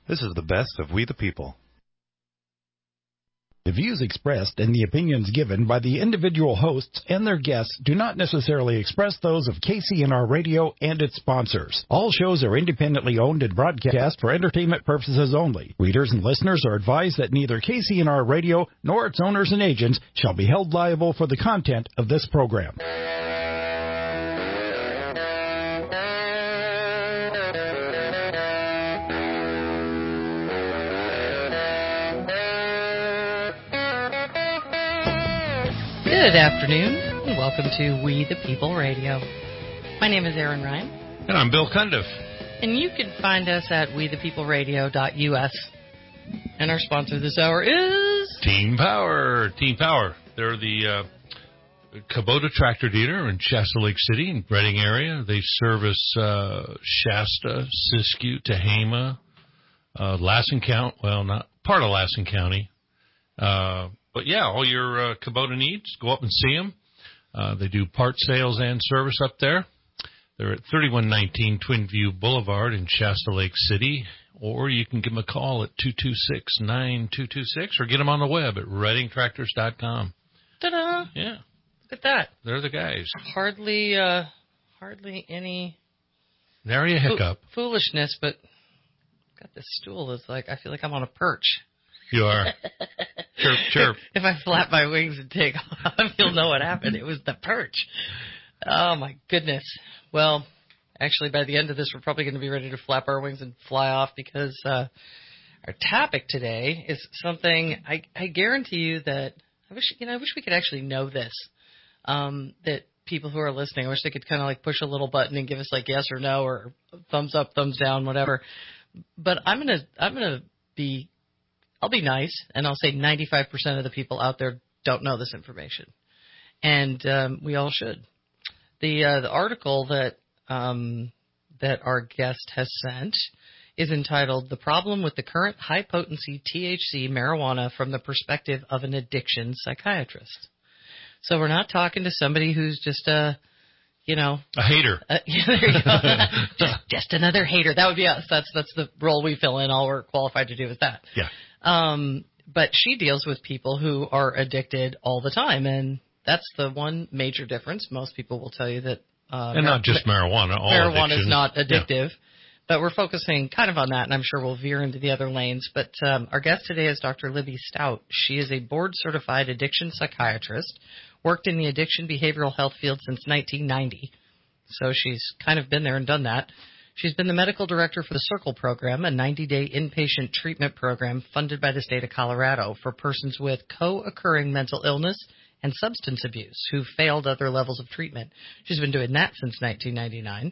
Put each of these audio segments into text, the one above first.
This is the best of We the People. The views expressed and the opinions given by the individual hosts and their guests do not necessarily express those of KCNR Radio and its sponsors. All shows are independently owned and broadcast for entertainment purposes only. Readers and listeners are advised that neither KCNR Radio nor its owners and agents shall be held liable for the content of this program. Good afternoon, and welcome to We the People Radio. My name is Erin Ryan. And I'm Bill Cundiff. And you can find us at wethepeopleradio.us. And our sponsor this hour is... Team Power. Team Power. They're the Kubota tractor dealer in Shasta Lake City and Redding area. They service Shasta, Siskiyou, Tehama, Lassen County. Well, not part of Lassen County. But yeah, all your Kubota needs, go up and see them. They do part sales and service up there. They're at 3119 Twin View Boulevard in Shasta Lake City. Or you can give them a call at 226-9226 or get them on the web at reddingtractors.com. Ta-da! Yeah. Look at that. They're the guys. Hardly any... Nary a hiccup. Foolishness, but God, this stool is like, I feel like I'm on a perch. You are. Chirp, chirp. If I flap my wings and take off, you'll know what happened. It was the perch. Oh, my goodness. Well, actually, by the end of this, we're probably going to be ready to flap our wings and fly off because our topic today is something I guarantee you that I wish we could actually know this, that people who are listening, I wish they could kind of like push a little button and give us like yes or no or thumbs up, thumbs down, whatever. But I'll be nice, and I'll say 95% of the people out there don't know this information, and we all should. The article that our guest has sent is entitled "The Problem with the Current High-Potency THC Marijuana from the Perspective of an Addiction Psychiatrist." So we're not talking to somebody who's just a hater. Yeah, there you go. just another hater. That would be us. That's the role we fill in. All we're qualified to do is that. Yeah. But she deals with people who are addicted all the time, and that's the one major difference. Most people will tell you that and not just marijuana. All marijuana is not addictive, yeah. But we're focusing kind of on that, and I'm sure we'll veer into the other lanes. But our guest today is Dr. Libby Stout. She is a board-certified addiction psychiatrist, worked in the addiction behavioral health field since 1990. So she's kind of been there and done that. She's been the medical director for the Circle program, a 90-day inpatient treatment program funded by the state of Colorado for persons with co-occurring mental illness and substance abuse who failed other levels of treatment. She's been doing that since 1999.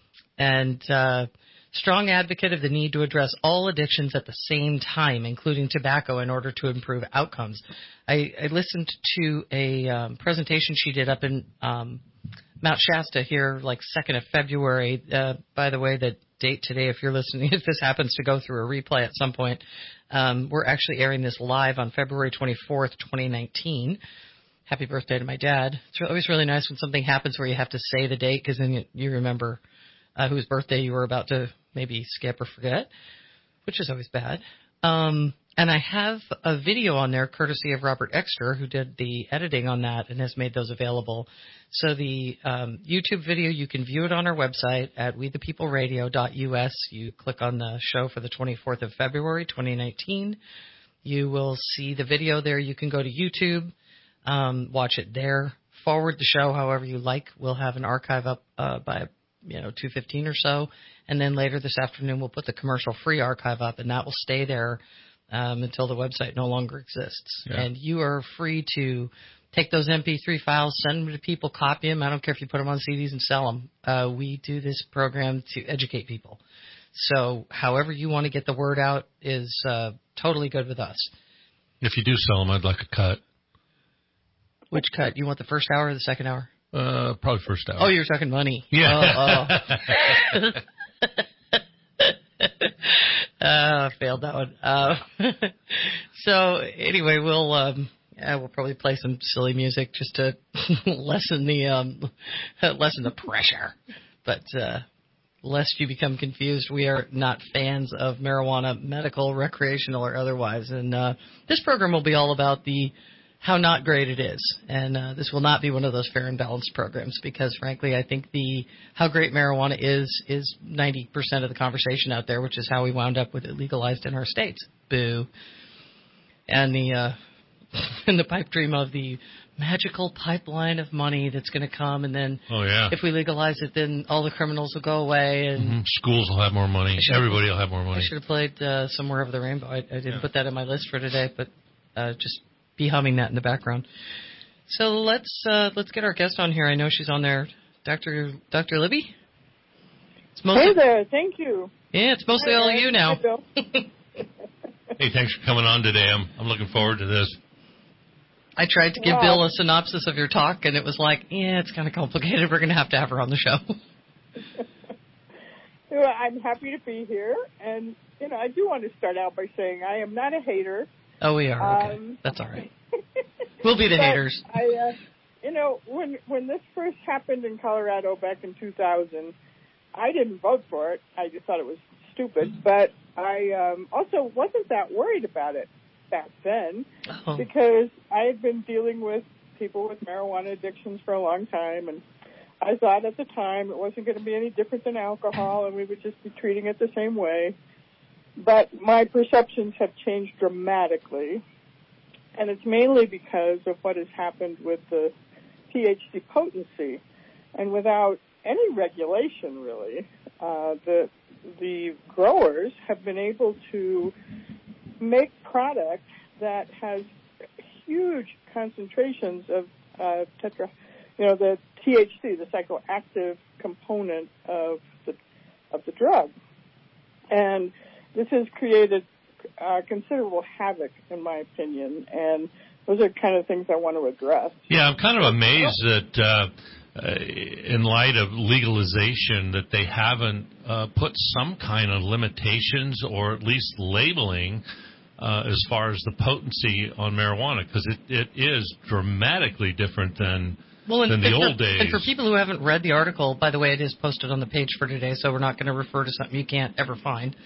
And strong advocate of the need to address all addictions at the same time, including tobacco, in order to improve outcomes. I listened to a presentation she did up in Mount Shasta here, like 2nd of February. By the way, the date today, if you're listening, if this happens to go through a replay at some point, we're actually airing this live on February 24th, 2019. Happy birthday to my dad. It's always really nice when something happens where you have to say the date because then you remember whose birthday you were about to maybe skip or forget, which is always bad. And I have a video on there courtesy of Robert Exter, who did the editing on that and has made those available. So the YouTube video, you can view it on our website at wethepeopleradio.us. You click on the show for the 24th of February, 2019. You will see the video there. You can go to YouTube, watch it there, forward the show however you like. We'll have an archive up by 2:15 or so. And then later this afternoon, we'll put the commercial-free archive up, and that will stay there until the website no longer exists. Yeah. And you are free to take those MP3 files, send them to people, copy them. I don't care if you put them on CDs and sell them. We do this program to educate people. So however you want to get the word out is totally good with us. If you do sell them, I'd like a cut. Which cut? You want the first hour or the second hour? Probably first hour. Oh, you're talking money. Yeah. Failed that one. So anyway, we'll probably play some silly music just to lessen the pressure. But lest you become confused, we are not fans of marijuana, medical, recreational, or otherwise. And this program will be all about how not great it is. And this will not be one of those fair and balanced programs because, frankly, I think how great marijuana is 90% of the conversation out there, which is how we wound up with it legalized in our states. Boo. And the pipe dream of the magical pipeline of money that's going to come, and then if we legalize it, then all the criminals will go away, and schools will have more money. Everybody will have more money. I should have played Somewhere Over the Rainbow. I didn't put that in my list for today, but just be humming that in the background. So let's get our guest on here. I know she's on there, Dr. Libby. Hey there, thank you. Yeah, it's mostly all you now. Hey, thanks for coming on today. I'm looking forward to this. I tried to give Bill a synopsis of your talk, and it was like, it's kind of complicated. We're going to have her on the show. Well, I'm happy to be here. And, I do want to start out by saying I am not a hater. Oh, we are. Okay. That's all right. We'll be the haters. When this first happened in Colorado back in 2000, I didn't vote for it. I just thought it was stupid. But I also wasn't that worried about it back then because I had been dealing with people with marijuana addictions for a long time, and I thought at the time it wasn't going to be any different than alcohol and we would just be treating it the same way. But my perceptions have changed dramatically, and it's mainly because of what has happened with the THC potency. And without any regulation, really, the growers have been able to make product that has huge concentrations of the THC, the psychoactive component of the drug, and this has created considerable havoc, in my opinion. And those are kind of things I want to address. Yeah, I'm kind of amazed that in light of legalization that they haven't put some kind of limitations or at least labeling as far as the potency on marijuana, because it is dramatically different than the old days. And for people who haven't read the article, by the way, it is posted on the page for today, so we're not going to refer to something you can't ever find.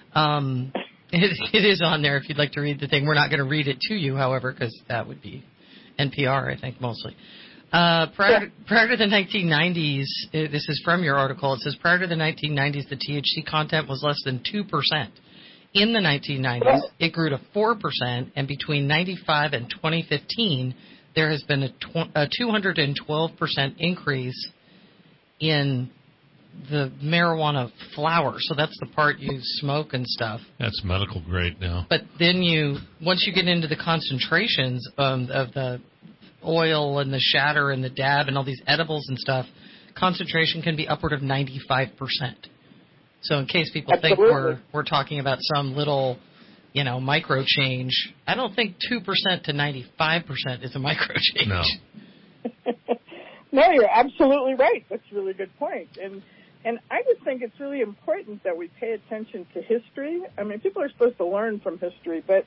It is on there if you'd like to read the thing. We're not going to read it to you, however, because that would be NPR, I think, mostly. Prior to the 1990s, this is from your article, it says, prior to the 1990s, the THC content was less than 2%. In the 1990s, it grew to 4%, and between 95 and 2015, there has been a 212% increase in the marijuana flower. So that's the part you smoke and stuff. That's medical grade now. But then once you get into the concentrations of the oil and the shatter and the dab and all these edibles and stuff, concentration can be upward of 95%. So in case people think we're talking about some little, micro change, I don't think 2% to 95% is a micro change. No. No, you're absolutely right. That's a really good point. And I just think it's really important that we pay attention to history. I mean, people are supposed to learn from history, but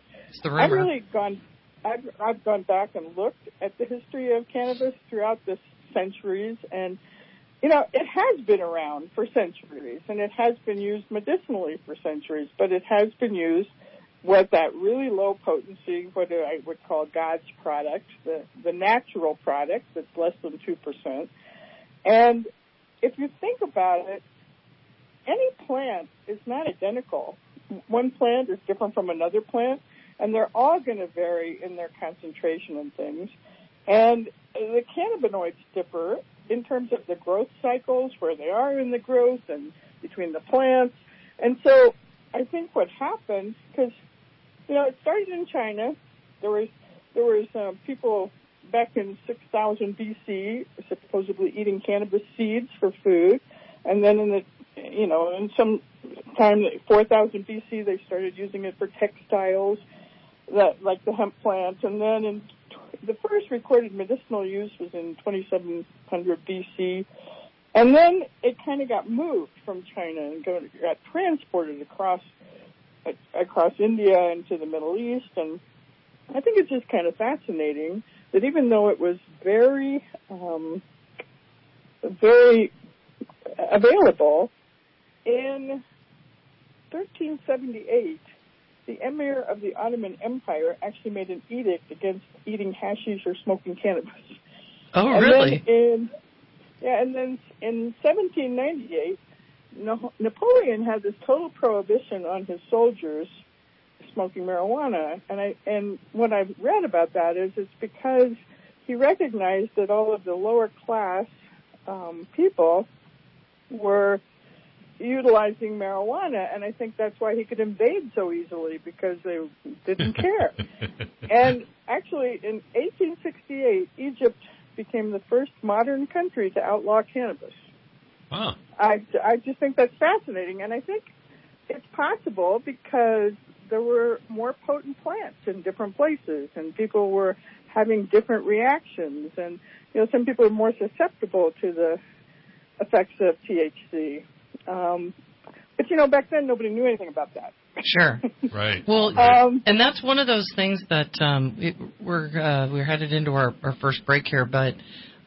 I've gone back and looked at the history of cannabis throughout the centuries, and it has been around for centuries, and it has been used medicinally for centuries, but it has been used with that really low potency, what I would call God's product, the natural product that's less than 2%. And if you think about it, any plant is not identical. One plant is different from another plant, and they're all going to vary in their concentration and things. And the cannabinoids differ in terms of the growth cycles, where they are in the growth and between the plants. And so I think what happened, because, it started in China. There was people back in 6000 BC supposedly eating cannabis seeds for food. And then in some time, 4000 BC, they started using it for textiles, like the hemp plant. And then the first recorded medicinal use was in 2700 BC. And then it kind of got moved from China and got transported across India into the Middle East. And I think it's just kind of fascinating that even though it was very, very available, in 1378, the emir of the Ottoman Empire actually made an edict against eating hashish or smoking cannabis. Oh, and really? And then in 1798, Napoleon had this total prohibition on his soldiers smoking marijuana. And what I've read about that is it's because he recognized that all of the lower class people were utilizing marijuana, and I think that's why he could invade so easily, because they didn't care. And actually, in 1868, Egypt became the first modern country to outlaw cannabis. Wow. I just think that's fascinating, and I think it's possible because there were more potent plants in different places, and people were having different reactions, and some people are more susceptible to the effects of THC. But back then nobody knew anything about that. Sure. Right. Well, and that's one of those things that we're headed into our first break here, but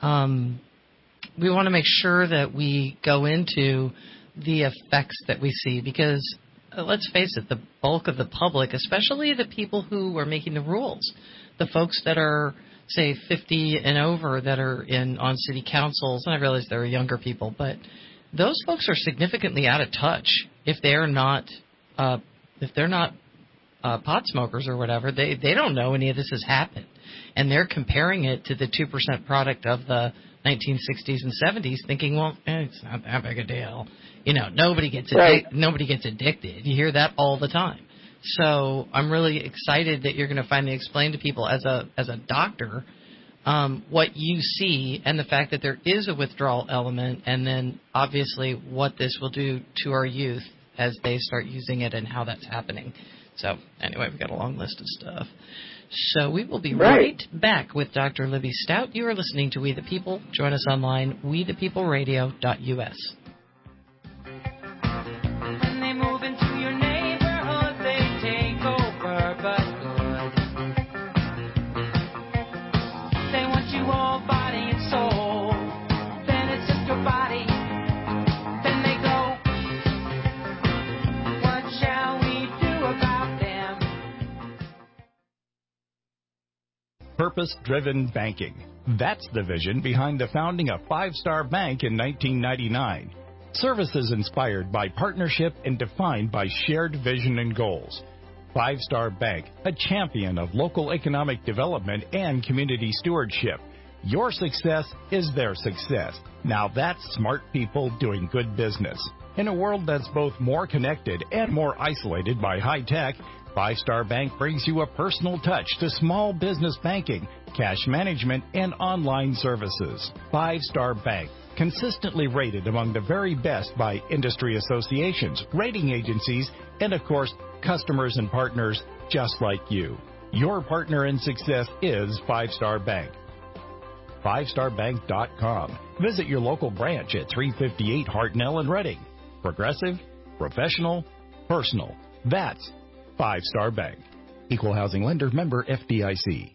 we want to make sure that we go into the effects that we see, because let's face it, the bulk of the public, especially the people who are making the rules, the folks that are, say, 50 and over that are on city councils, and I realize there are younger people, but those folks are significantly out of touch if they're not pot smokers or whatever. They don't know any of this has happened, and they're comparing it to the 2% product of the 1960s and 70s, thinking, well, it's not that big a deal. Nobody gets addicted. You hear that all the time. So I'm really excited that you're going to finally explain to people as a doctor what you see, and the fact that there is a withdrawal element, and then obviously what this will do to our youth as they start using it and how that's happening. So anyway, we've got a long list of stuff. So we will be right back with Dr. Libby Stout. You are listening to We the People. Join us online, wethepeopleradio.us. Purpose-driven banking. That's the vision behind the founding of Five Star Bank in 1999. Services inspired by partnership and defined by shared vision and goals. Five Star Bank, a champion of local economic development and community stewardship. Your success is their success. Now that's smart people doing good business. In a world that's both more connected and more isolated by high tech, Five Star Bank brings you a personal touch to small business banking, cash management, and online services. Five Star Bank, consistently rated among the very best by industry associations, rating agencies, and of course, customers and partners just like you. Your partner in success is Five Star Bank. FiveStarBank.com. Visit your local branch at 358 Hartnell in Reading. Progressive, professional, personal. That's Five Star Bank. Equal housing lender, member FDIC.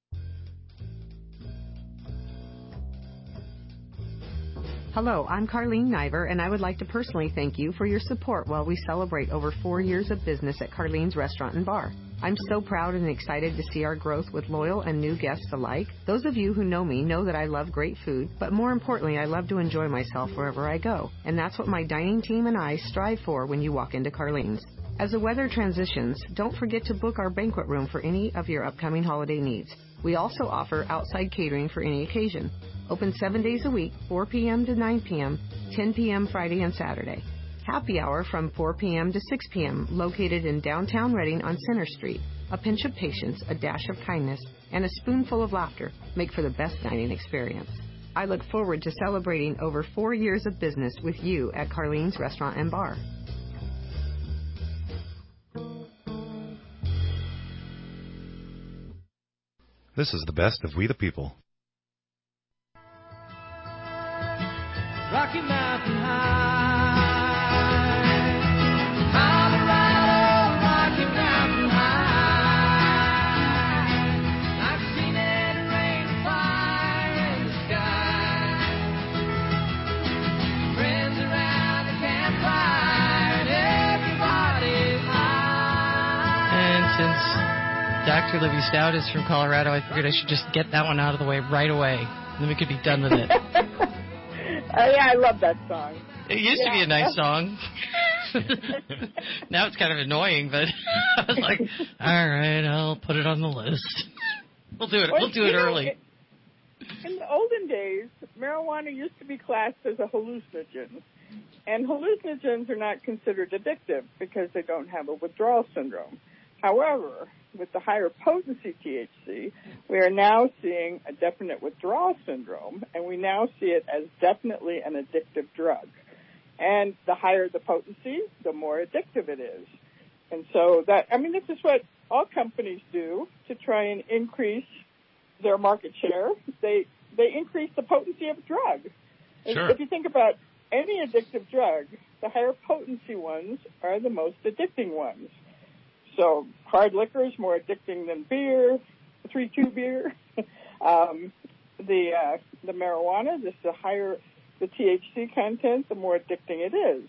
Hello, I'm Carlene Niver, and I would like to personally thank you for your support while we celebrate over 4 years of business at Carlene's Restaurant and Bar. I'm so proud and excited to see our growth with loyal and new guests alike. Those of you who know me know that I love great food, but more importantly, I love to enjoy myself wherever I go. And that's what my dining team and I strive for when you walk into Carlene's. As the weather transitions, don't forget to book our banquet room for any of your upcoming holiday needs. We also offer outside catering for any occasion. Open 7 days a week, 4 p.m. to 9 p.m., 10 p.m. Friday and Saturday. Happy hour from 4 p.m. to 6 p.m., located in downtown Reading on Center Street. A pinch of patience, a dash of kindness, and a spoonful of laughter make for the best dining experience. I look forward to celebrating over 4 years of business with you at Carlene's Restaurant and Bar. This is the best of We the People. Rocky Mountain High, Colorado, Rocky Mountain High. I've seen it rain fire in the sky. Friends around the campfire. Since Dr. Libby Stout is from Colorado, I figured I should just get that one out of the way right away. And then we could be done with it. Yeah, I love that song. It used to be a nice song. Now it's kind of annoying, but I was like, all right, I'll put it on the list. We'll do it. We'll do it early. In the olden days, marijuana used to be classed as a hallucinogen. And hallucinogens are not considered addictive because they don't have a withdrawal syndrome. However, with the higher potency THC, we are now seeing a definite withdrawal syndrome, and we now see it as definitely an addictive drug. And the higher the potency, the more addictive it is. And so this is what all companies do to try and increase their market share. They increase the potency of a drug. Sure. If you think about any addictive drug, the higher potency ones are the most addicting ones. So hard liquor is more addicting than beer, 3-2 beer. The marijuana, just the higher the THC content, the more addicting it is.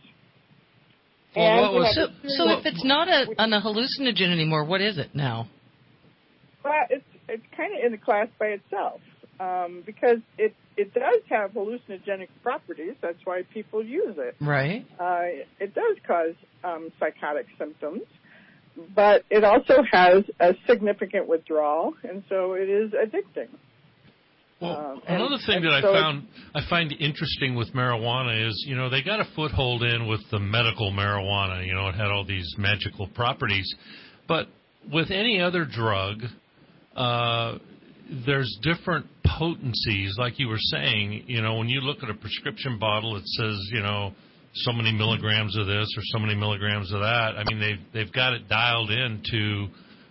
So if it's not a hallucinogen anymore, what is it now? Well, it's kind of in a class by itself because it does have hallucinogenic properties. That's why people use it. Right. It does cause psychotic symptoms, but it also has a significant withdrawal, and so it is addicting. Well, another thing that I find interesting with marijuana is, they got a foothold in with the medical marijuana. It had all these magical properties. But with any other drug, there's different potencies. Like you were saying, when you look at a prescription bottle, it says, so many milligrams of this or so many milligrams of that. I mean, they've got it dialed into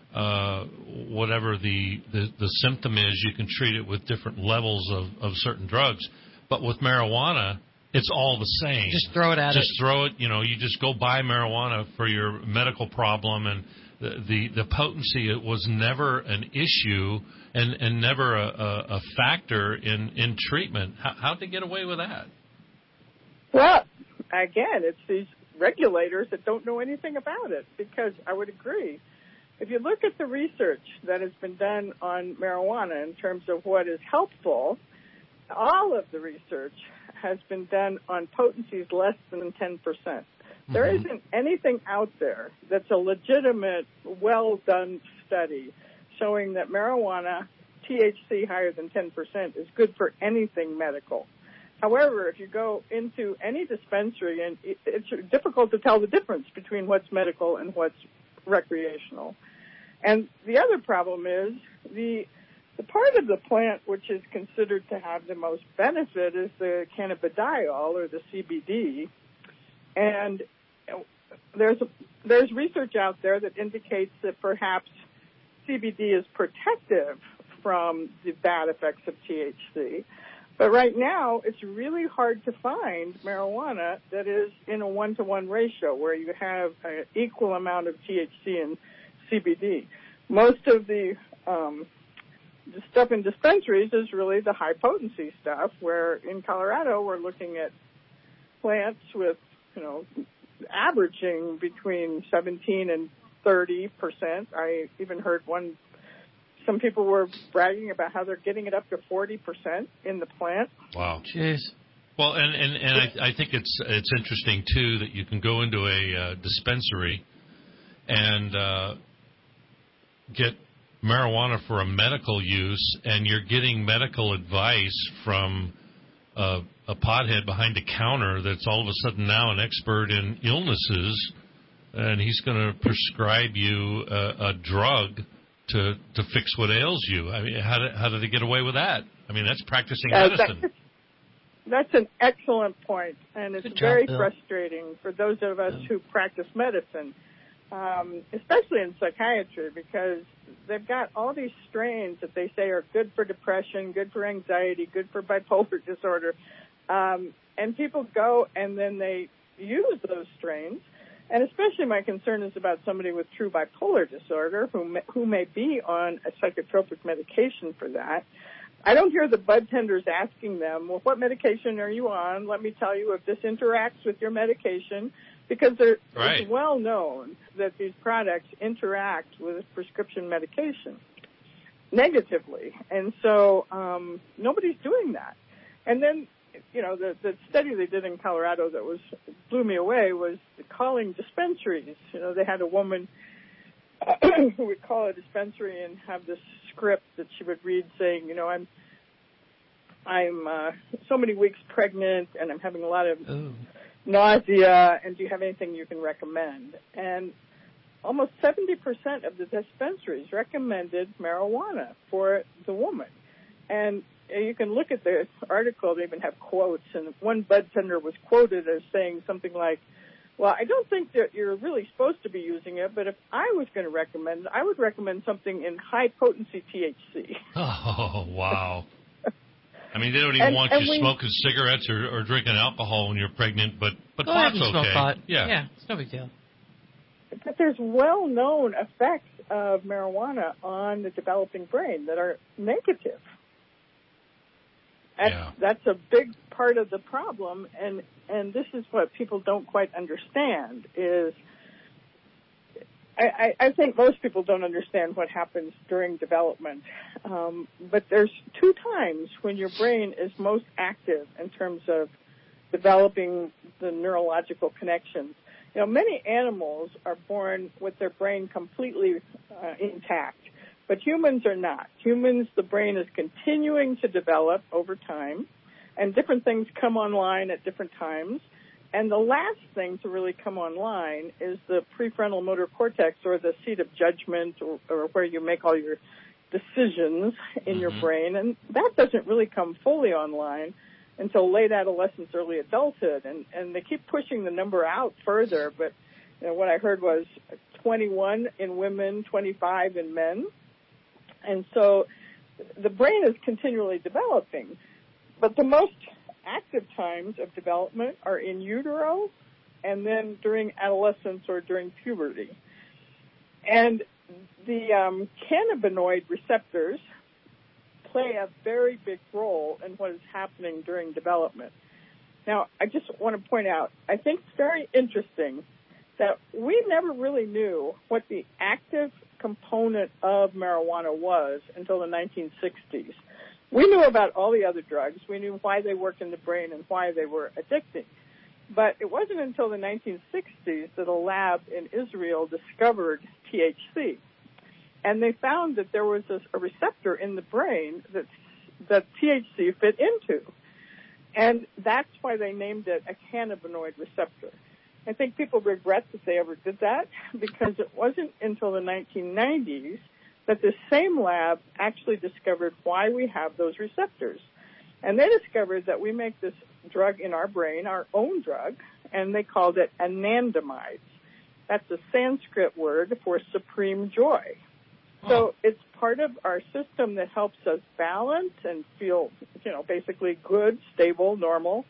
whatever the symptom is. You can treat it with different levels of certain drugs. But with marijuana, it's all the same. Just throw it at it. Just throw it. You just go buy marijuana for your medical problem, and the potency, it was never an issue and never a factor in treatment. How'd they get away with that? Well, again, it's these regulators that don't know anything about it, because I would agree. If you look at the research that has been done on marijuana in terms of what is helpful, all of the research has been done on potencies less than 10%. There isn't anything out there that's a legitimate, well-done study showing that marijuana, THC higher than 10%, is good for anything medical. However, if you go into any dispensary, and it's difficult to tell the difference between what's medical and what's recreational. And the other problem is the part of the plant which is considered to have the most benefit is the cannabidiol, or the CBD. And there's research out there that indicates that perhaps CBD is protective from the bad effects of THC. But right now, it's really hard to find marijuana that is in a 1-to-1 ratio where you have an equal amount of THC and CBD. Most of the stuff in dispensaries is really the high potency stuff, where in Colorado we're looking at plants with, averaging between 17 and 30%. I even heard some people were bragging about how they're getting it up to 40% in the plant. Wow. Jeez. Well, and I think it's interesting, too, that you can go into a dispensary and get marijuana for a medical use, and you're getting medical advice from a pothead behind a counter that's all of a sudden now an expert in illnesses, and he's going to prescribe you a drug to fix what ails you. I mean, how do they get away with that? I mean, that's practicing medicine. That's an excellent point, and it's very Bill. Frustrating for those of us who practice medicine, especially in psychiatry, because they've got all these strains that they say are good for depression, good for anxiety, good for bipolar disorder, and people go and then they use those strains. And especially my concern is about somebody with true bipolar disorder who may be on a psychotropic medication for that. I don't hear the bud tenders asking them, well, what medication are you on? Let me tell you if this interacts with your medication, because Right. it's well known that these products interact with prescription medication negatively. And so nobody's doing that. And then, the study they did in Colorado that blew me away was calling dispensaries. They had a woman who would call a dispensary and have this script that she would read saying, I'm so many weeks pregnant and I'm having a lot of nausea, and do you have anything you can recommend? And almost 70% of the dispensaries recommended marijuana for the woman. And you can look at the article, they even have quotes, and one bud tender was quoted as saying something like, well, I don't think that you're really supposed to be using it, but if I was going to recommend it, I would recommend something in high-potency THC. Oh, wow. I mean, they don't even want you smoking cigarettes or drinking alcohol when you're pregnant, but pot's okay. Pot. Yeah, it's no big deal. But there's well-known effects of marijuana on the developing brain that are negative. That's a big part of the problem, and this is what people don't quite understand is I think most people don't understand what happens during development, but there's 2 times when your brain is most active in terms of developing the neurological connections. Many animals are born with their brain completely intact, but humans are not. Humans, the brain is continuing to develop over time, and different things come online at different times. And the last thing to really come online is the prefrontal motor cortex, or the seat of judgment, or where you make all your decisions in your brain. And that doesn't really come fully online until late adolescence, early adulthood. And they keep pushing the number out further. But what I heard was 21 in women, 25 in men. And so the brain is continually developing. But the most active times of development are in utero and then during adolescence or during puberty. And the cannabinoid receptors play a very big role in what is happening during development. Now, I just want to point out, I think it's very interesting that we never really knew what the active component of marijuana was until the 1960s. We knew about all the other drugs. We knew why they worked in the brain and why they were addicting. But it wasn't until the 1960s that a lab in Israel discovered THC. And they found that there was a receptor in the brain that THC fit into. And that's why they named it a cannabinoid receptor. I think people regret that they ever did that, because it wasn't until the 1990s that the same lab actually discovered why we have those receptors. And they discovered that we make this drug in our brain, our own drug, and they called it anandamides. That's a Sanskrit word for supreme joy. So it's part of our system that helps us balance and feel, basically good, stable, normal.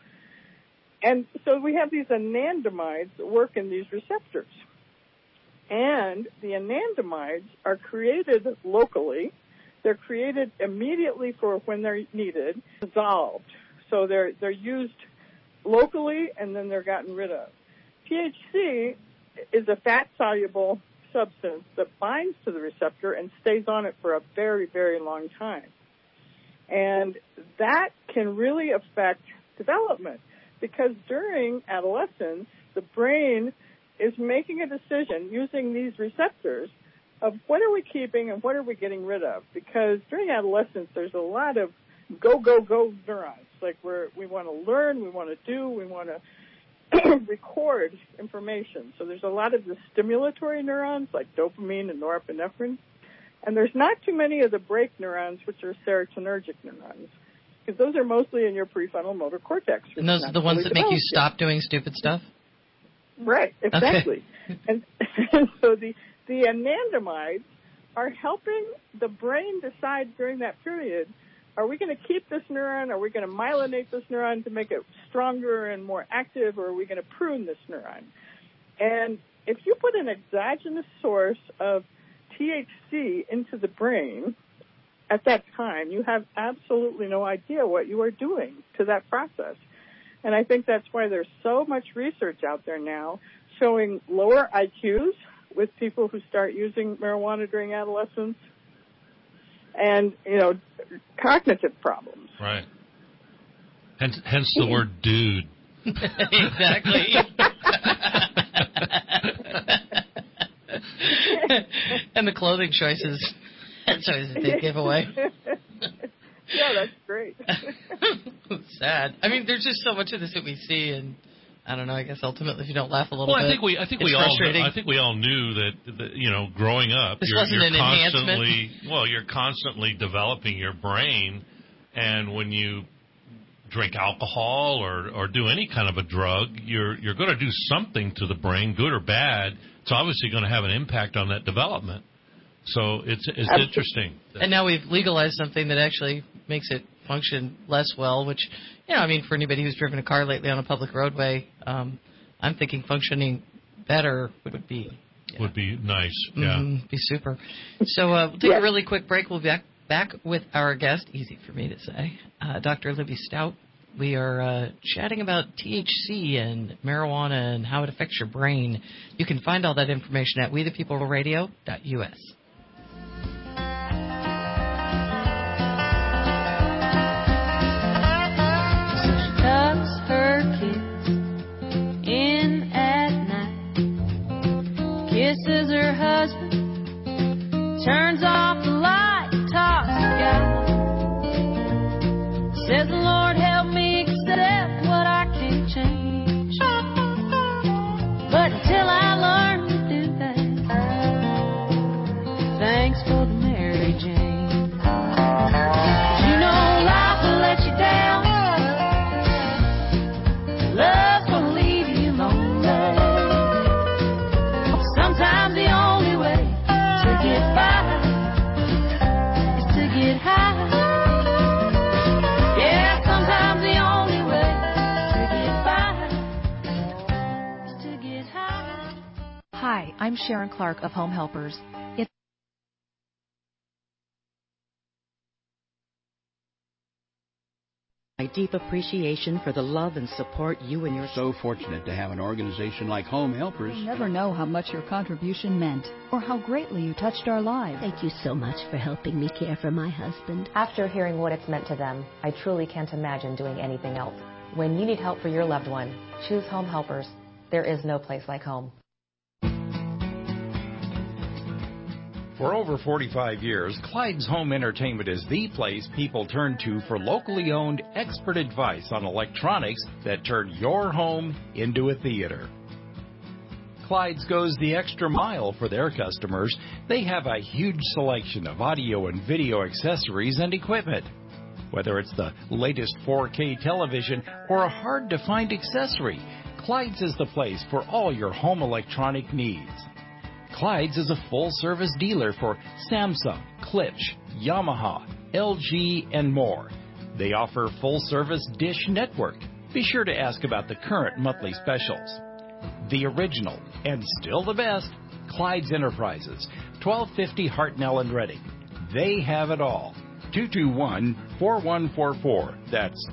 And so we have these anandamides that work in these receptors. And the anandamides are created locally. They're created immediately for when they're needed, dissolved. So they're used locally, and then they're gotten rid of. THC is a fat-soluble substance that binds to the receptor and stays on it for a very, very long time. And that can really affect development, because during adolescence, the brain is making a decision using these receptors of what are we keeping and what are we getting rid of. Because during adolescence, there's a lot of go, go, go neurons. Like we want to learn, we want to do, we want to record information. So there's a lot of the stimulatory neurons like dopamine and norepinephrine. And there's not too many of the brake neurons, which are serotonergic neurons, because those are mostly in your prefrontal motor cortex. And those are the ones that make you stop doing stupid stuff? Right, exactly. Okay. And so the anandamides are helping the brain decide during that period, are we going to keep this neuron? Are we going to myelinate this neuron to make it stronger and more active? Or are we going to prune this neuron? And if you put an exogenous source of THC into the brain at that time, you have absolutely no idea what you are doing to that process. And I think that's why there's so much research out there now showing lower IQs with people who start using marijuana during adolescence, and, cognitive problems. Right. Hence the word dude. Exactly. And the clothing choices. That's always a big giveaway. Yeah, that's great. Sad. I mean, there's just so much of this that we see, and I don't know. I guess ultimately, if you don't laugh a little bit, I think we all knew that growing up, this wasn't an constantly enhancement. You're constantly developing your brain, and when you drink alcohol or do any kind of a drug, you're going to do something to the brain, good or bad. It's obviously going to have an impact on that development. So it's interesting. And now we've legalized something that actually makes it function less well, which, for anybody who's driven a car lately on a public roadway, I'm thinking functioning better would be nice. Yeah. Be super. So we'll take a really quick break. We'll be back with our guest, easy for me to say, Dr. Libby Stout. We are chatting about THC and marijuana and how it affects your brain. You can find all that information at wethepeopleradio.us. Tucks her kids in at night, kisses her husband, turns off the light, talks to God, says the Lord help me accept what I can't change, but until I learn to do that, thanks for the Mary Jane. 'Cause life will let you down, love's gonna leave you lonely. Sometimes the only way to get by is to get high. Yeah, sometimes the only way to get by is to get high. Hi, I'm Sharon Clark of Home Helpers. My deep appreciation for the love and support you and your... So fortunate to have an organization like Home Helpers. You'll never know how much your contribution meant or how greatly you touched our lives. Thank you so much for helping me care for my husband. After hearing what it's meant to them, I truly can't imagine doing anything else. When you need help for your loved one, choose Home Helpers. There is no place like home. For over 45 years, Clyde's Home Entertainment is the place people turn to for locally owned expert advice on electronics that turn your home into a theater. Clyde's goes the extra mile for their customers. They have a huge selection of audio and video accessories and equipment. Whether it's the latest 4K television or a hard-to-find accessory, Clyde's is the place for all your home electronic needs. Clyde's is a full-service dealer for Samsung, Klipsch, Yamaha, LG, and more. They offer full-service Dish Network. Be sure to ask about the current monthly specials. The original, and still the best, Clyde's Enterprises, 1250 Hartnell and Reading. They have it all. 221-4144. That's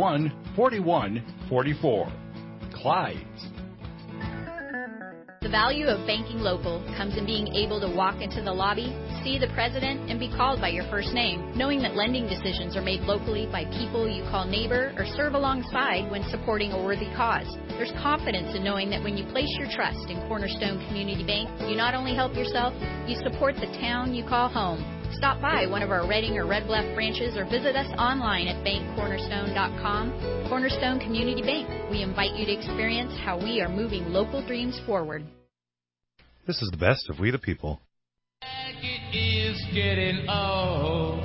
221-4144. Clyde's. The value of banking local comes in being able to walk into the lobby, see the president, and be called by your first name, knowing that lending decisions are made locally by people you call neighbor or serve alongside when supporting a worthy cause. There's confidence in knowing that when you place your trust in Cornerstone Community Bank, you not only help yourself, you support the town you call home. Stop by one of our Reading or Red Bluff branches or visit us online at bankcornerstone.com. Cornerstone Community Bank. We invite you to experience how we are moving local dreams forward. This is the best of We the People. It is getting old.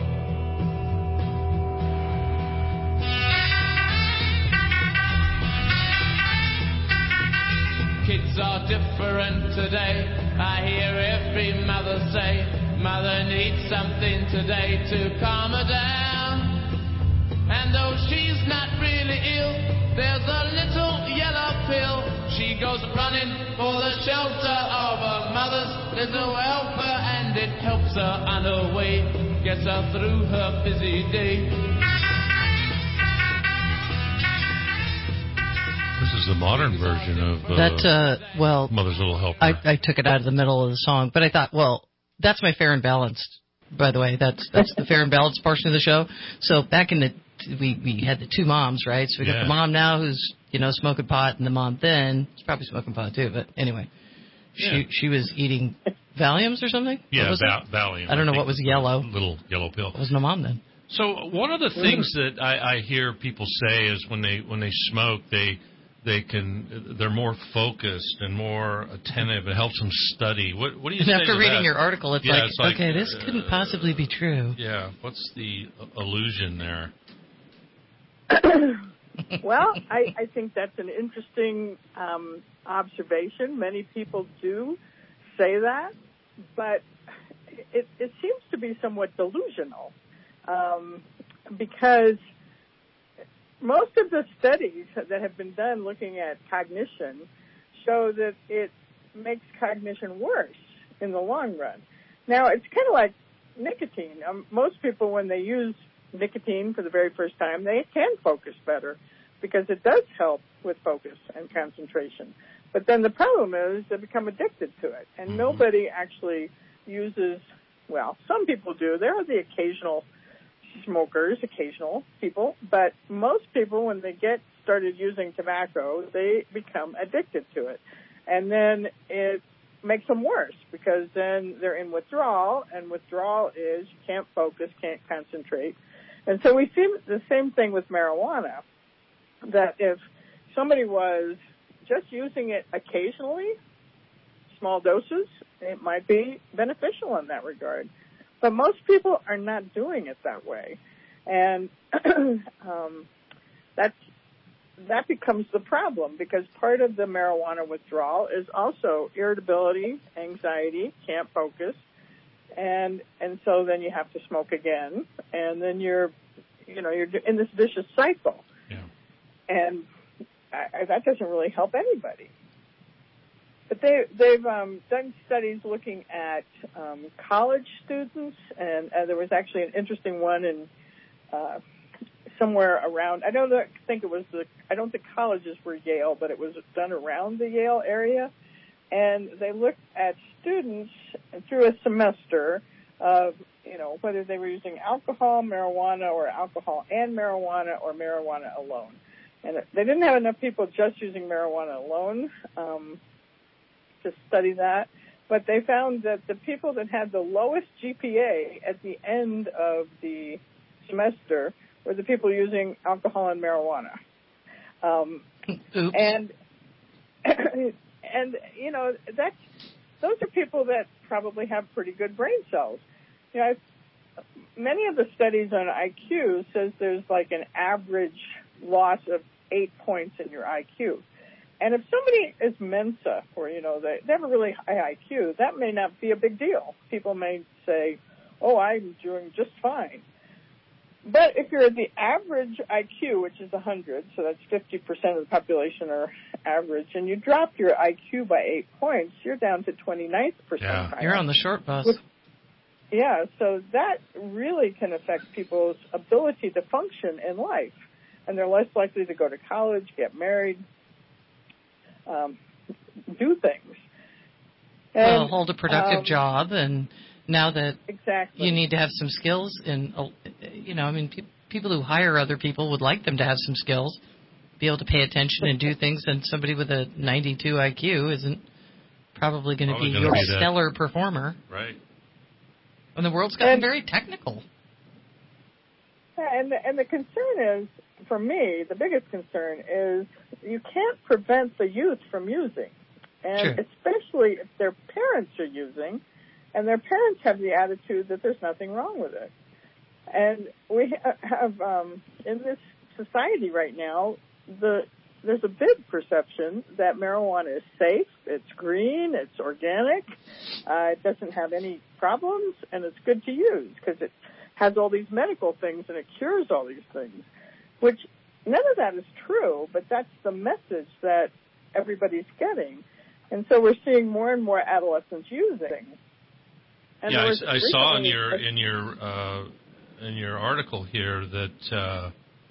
Kids are different today. I hear every mother say, mother needs something today to calm her down. And though she's not really ill, there's a little yellow pill. She goes running for the shelter of her mother's little helper, and it helps her on her way, gets her through her busy day. This is the modern version of Mother's Little Helper. I took it out of the middle of the song, but I thought, well, that's my Fair and Balanced. By the way, that's the Fair and Balanced portion of the show. So back in we had the two moms, right? So we got the mom now who's smoking pot, and the mom then is probably smoking pot too. But anyway, she was eating Valiums or something. Yeah, Valium. I don't know what was yellow. Little yellow pill. It was my mom then. So one of the things that I hear people say is when they smoke, they're more focused and more attentive. It helps them study. What do you say? After reading your article, it's like, okay, this couldn't possibly be true. Yeah. What's the illusion there? Well, I think that's an interesting observation. Many people do say that, but it seems to be somewhat delusional. Because most of the studies that have been done looking at cognition show that it makes cognition worse in the long run. Now, it's kind of like nicotine. Most people, when they use nicotine for the very first time, they can focus better because it does help with focus and concentration. But then the problem is they become addicted to it, and nobody actually uses, well, some people do. There are the occasional smokers, occasional people, but most people, when they get started using tobacco, they become addicted to it. And then it makes them worse because then they're in withdrawal, and withdrawal is you can't focus, can't concentrate. And so we see the same thing with marijuana, that if somebody was just using it occasionally, small doses, it might be beneficial in that regard. But most people are not doing it that way. And that becomes the problem because part of the marijuana withdrawal is also irritability, anxiety, can't focus. And so then you have to smoke again. And then you're in this vicious cycle. Yeah. And that doesn't really help anybody. But they've done studies looking at college students, and there was actually an interesting one in somewhere around. I don't think colleges were Yale, but it was done around the Yale area, and they looked at students through a semester of whether they were using alcohol, marijuana, or alcohol and marijuana, or marijuana alone. And they didn't have enough people just using marijuana alone to study that, but they found that the people that had the lowest GPA at the end of the semester were the people using alcohol and marijuana. And those are people that probably have pretty good brain cells. Many of the studies on IQ says there's like an average loss of 8 points in your IQ. And if somebody is Mensa, or, they have a really high IQ, that may not be a big deal. People may say, oh, I'm doing just fine. But if you're at the average IQ, which is 100, so that's 50% of the population are average, and you drop your IQ by 8 points, you're down to 29th percentile. Yeah. You're on the short bus. So that really can affect people's ability to function in life. And they're less likely to go to college, get married, do things. And, hold a productive job, and now that exactly. You need to have some skills, and people who hire other people would like them to have some skills, be able to pay attention and do things, and somebody with a 92 IQ isn't probably going to be your stellar performer. Right. And the world's gotten very technical. And the concern is, for me, the biggest concern is you can't prevent the youth from using. And especially if their parents are using, and their parents have the attitude that there's nothing wrong with it. And we have, in this society right now, there's a big perception that marijuana is safe, it's green, it's organic, it doesn't have any problems, and it's good to use because it has all these medical things and it cures all these things, which none of that is true, but that's the message that everybody's getting. And so we're seeing more and more adolescents using. And I saw in your article here that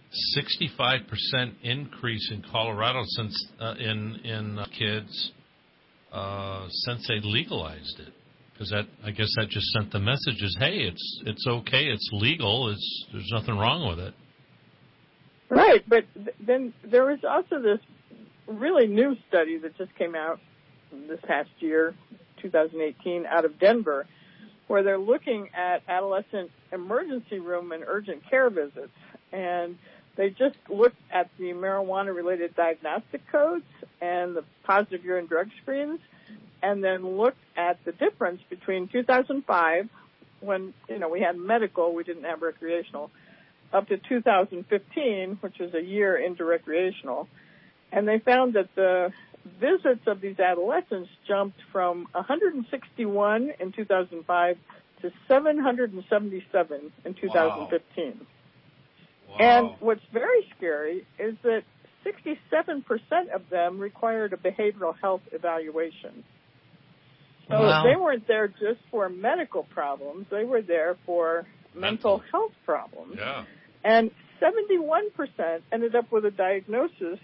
65% increase in Colorado since in kids since they legalized it. Because I guess that just sent the messages, hey, it's okay, it's legal, there's nothing wrong with it. Right, but then there was also this really new study that just came out this past year, 2018, out of Denver, where they're looking at adolescent emergency room and urgent care visits. And they just looked at the marijuana-related diagnostic codes and the positive urine drug screens, and then looked at the difference between 2005, when, we had medical, we didn't have recreational, up to 2015, which was a year into recreational. And they found that the visits of these adolescents jumped from 161 in 2005 to 777 in 2015. Wow. Wow. And what's very scary is that 67% of them required a behavioral health evaluation. So they weren't there just for medical problems. They were there for mental health problems. Yeah. And 71% ended up with a diagnosis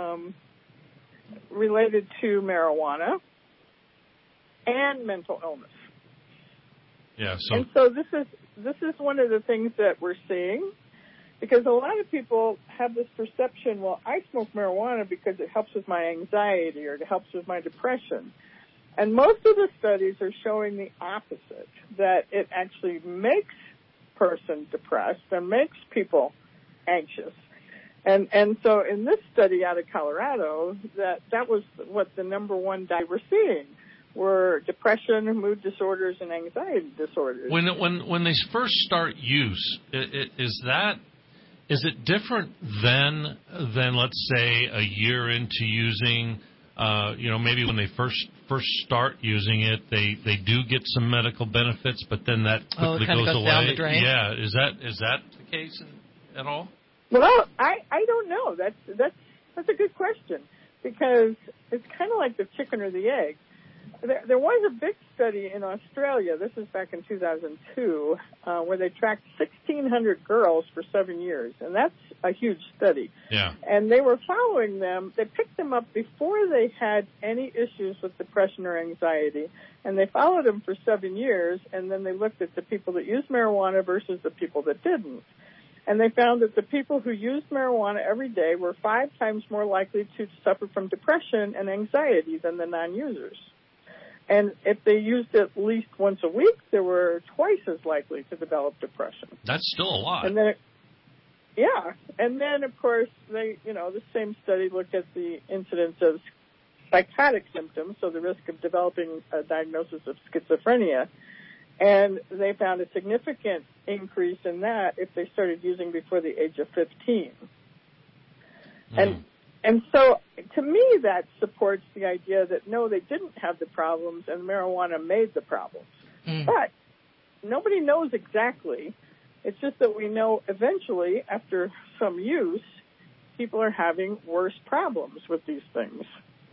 related to marijuana and mental illness. Yeah. And so this is one of the things that we're seeing, because a lot of people have this perception, well, I smoke marijuana because it helps with my anxiety or it helps with my depression. And most of the studies are showing the opposite, that it actually makes person depressed and makes people anxious. And so in this study out of Colorado, that was what the number one diet we're seeing were depression, mood disorders, and anxiety disorders. When they first start use, is it different than let's say a year into using? Maybe when they first start using it, they do get some medical benefits, but then that quickly goes away. Down the drain. Yeah, is that the case at all? Well, I don't know. That's a good question, because it's kind of like the chicken or the egg. There was a big study in Australia, this was back in 2002, where they tracked 1,600 girls for 7 years, and that's a huge study. Yeah. And they were following them. They picked them up before they had any issues with depression or anxiety, and they followed them for 7 years, and then they looked at the people that used marijuana versus the people that didn't. And they found that the people who used marijuana every day were 5 times more likely to suffer from depression and anxiety than the non-users. And if they used it at least once a week, they were twice as likely to develop depression. That's still a lot. And then, and then of course the same study looked at the incidence of psychotic symptoms, so the risk of developing a diagnosis of schizophrenia, and they found a significant increase in that if they started using before the age of 15. And so, to me, that supports the idea that, no, they didn't have the problems and marijuana made the problems. But nobody knows exactly. It's just that we know eventually, after some use, people are having worse problems with these things.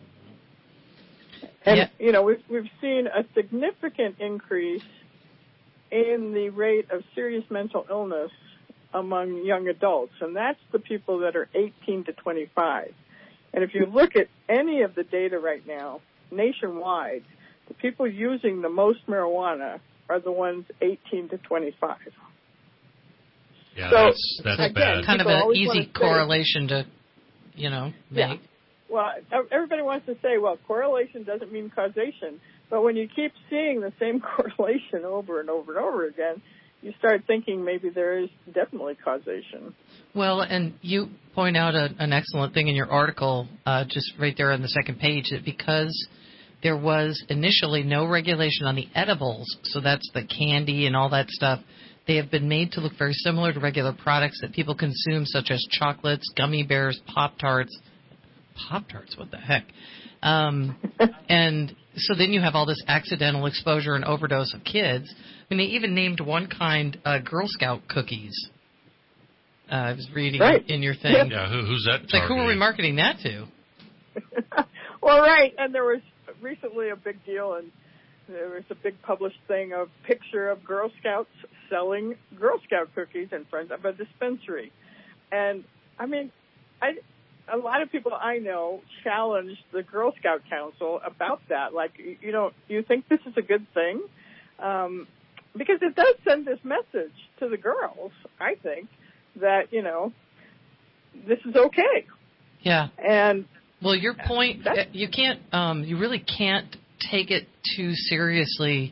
And, we've seen a significant increase in the rate of serious mental illness among young adults, and that's the people that are 18 to 25. And if you look at any of the data right now, nationwide, the people using the most marijuana are the ones 18 to 25. Yeah, so, that's again, bad. Kind of an easy correlation to, make. Yeah. Well, everybody wants to say, well, correlation doesn't mean causation. But when you keep seeing the same correlation over and over and over again, you start thinking maybe there is definitely causation. Well, and you point out an excellent thing in your article, just right there on the second page, that because there was initially no regulation on the edibles, so that's the candy and all that stuff, they have been made to look very similar to regular products that people consume, such as chocolates, gummy bears, Pop-Tarts. Pop-Tarts, what the heck? And so then you have all this accidental exposure and overdose of kids. I mean, they even named one kind Girl Scout cookies. I was reading in your thing. Yeah, who's that? It's like, who are we marketing that to? Well, right, and there was recently a big deal, and there was a big published thing of picture of Girl Scouts selling Girl Scout cookies in front of a dispensary. And I mean, a lot of people I know challenge the Girl Scout Council about that. Like, you think this is a good thing? Because it does send this message to the girls, I think, that, this is okay. Yeah. And well, your point, you can't, you really can't take it too seriously.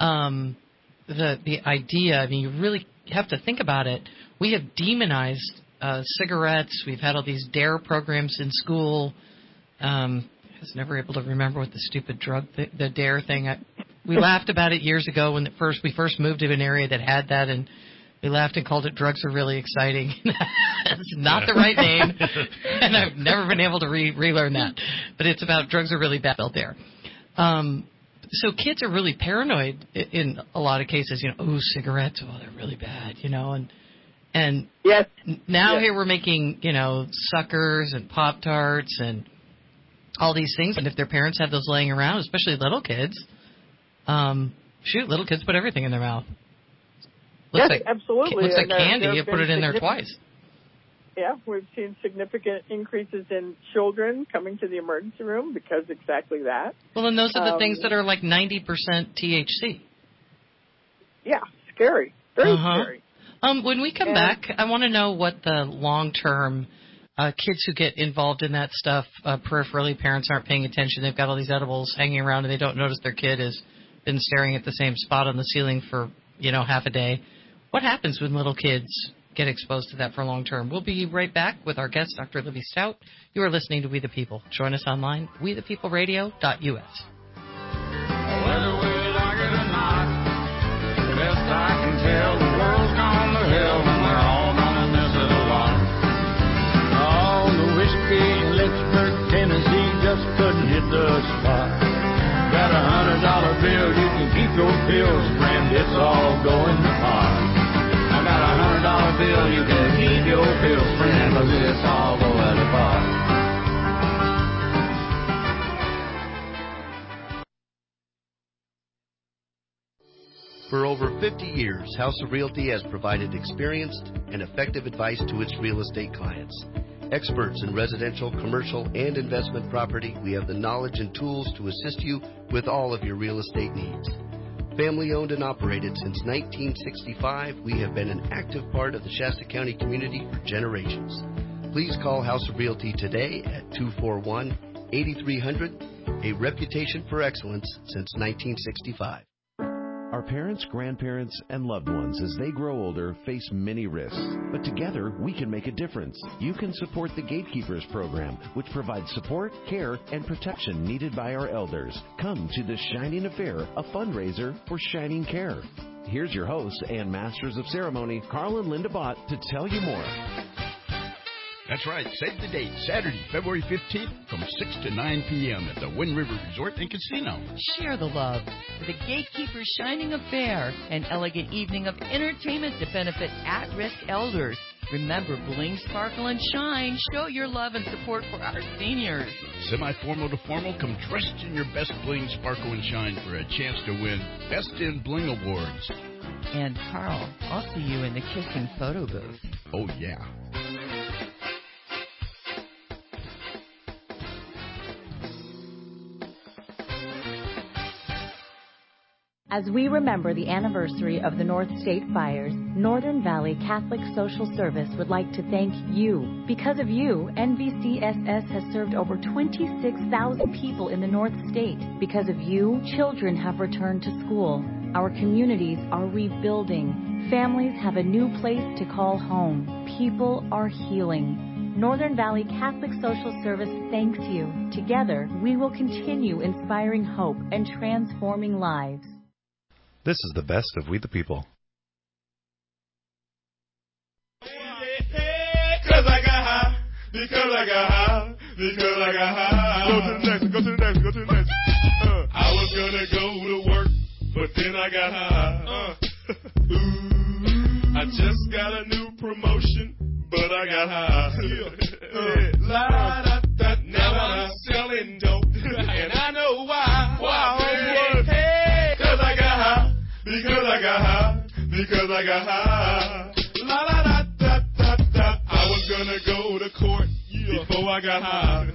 The idea, I mean, you really have to think about it. We have demonized cigarettes. We've had all these DARE programs in school. I was never able to remember what the stupid drug, the DARE thing. We laughed about it years ago when we first moved to an area that had that, and we laughed and called it Drugs Are Really Exciting. It's not the right name, and I've never been able to relearn that. But it's about drugs are really bad out there. So kids are really paranoid in a lot of cases. Cigarettes, they're really bad, and yes. Now here we're making, suckers and Pop-Tarts and all these things. And if their parents have those laying around, especially little kids, little kids put everything in their mouth. Yes, absolutely. Looks like candy. You put it in there twice. Yeah, we've seen significant increases in children coming to the emergency room because exactly that. Well, and those are the things that are like 90% THC. Yeah, scary. Very scary. When we come back, I want to know what the long-term kids who get involved in that stuff, peripherally, parents aren't paying attention. They've got all these edibles hanging around, and they don't notice their kid has been staring at the same spot on the ceiling for, half a day. What happens when little kids get exposed to that for long term? We'll be right back with our guest, Dr. Libby Stout. You are listening to We the People. Join us online, wethepeopleradio.us. Whether we like it or not, best I can tell, the world's gone to hell and we're all gonna miss it a lot. Oh, the whiskey in Lynchburg, Tennessee just couldn't hit the spot. Got $100 bill, you can keep your pills, friend, it's all going to pot. I got $100 bill, you can keep your pills, friend, but it's all going to pot. For over 50 years, House of Realty has provided experienced and effective advice to its real estate clients. Experts in residential, commercial, and investment property, we have the knowledge and tools to assist you with all of your real estate needs. Family owned and operated since 1965, we have been an active part of the Shasta County community for generations. Please call House of Realty today at 241-8300, a reputation for excellence since 1965. Our parents, grandparents, and loved ones, as they grow older, face many risks. But together, we can make a difference. You can support the Gatekeepers program, which provides support, care, and protection needed by our elders. Come to the Shining Affair, a fundraiser for Shining Care. Here's your hosts and Masters of Ceremony, Carl and Linda Bott, to tell you more. That's right. Save the date. Saturday, February 15th from 6 to 9 p.m. at the Wind River Resort and Casino. Share the love with the Gatekeepers Shining Affair, an elegant evening of entertainment to benefit at-risk elders. Remember, bling, sparkle, and shine. Show your love and support for our seniors. Semi-formal to formal, come dressed in your best bling, sparkle, and shine for a chance to win Best in Bling Awards. And Carl, I'll see you in the kissing photo booth. Oh, yeah. As we remember the anniversary of the North State fires, Northern Valley Catholic Social Service would like to thank you. Because of you, NVCSS has served over 26,000 people in the North State. Because of you, children have returned to school. Our communities are rebuilding. Families have a new place to call home. People are healing. Northern Valley Catholic Social Service thanks you. Together, we will continue inspiring hope and transforming lives. This is the best of We the People. Because I got high, because I got high, because I got high. Go to the next, go to the next, go to the next. I was gonna go to work, but then I got high. Ooh, I just got a new promotion, but I got high. La da da, now I'm selling dope, and I know why. Why? Because I got high. Because I got high, because I got high. La la da da da da. I was gonna go to court before I got high.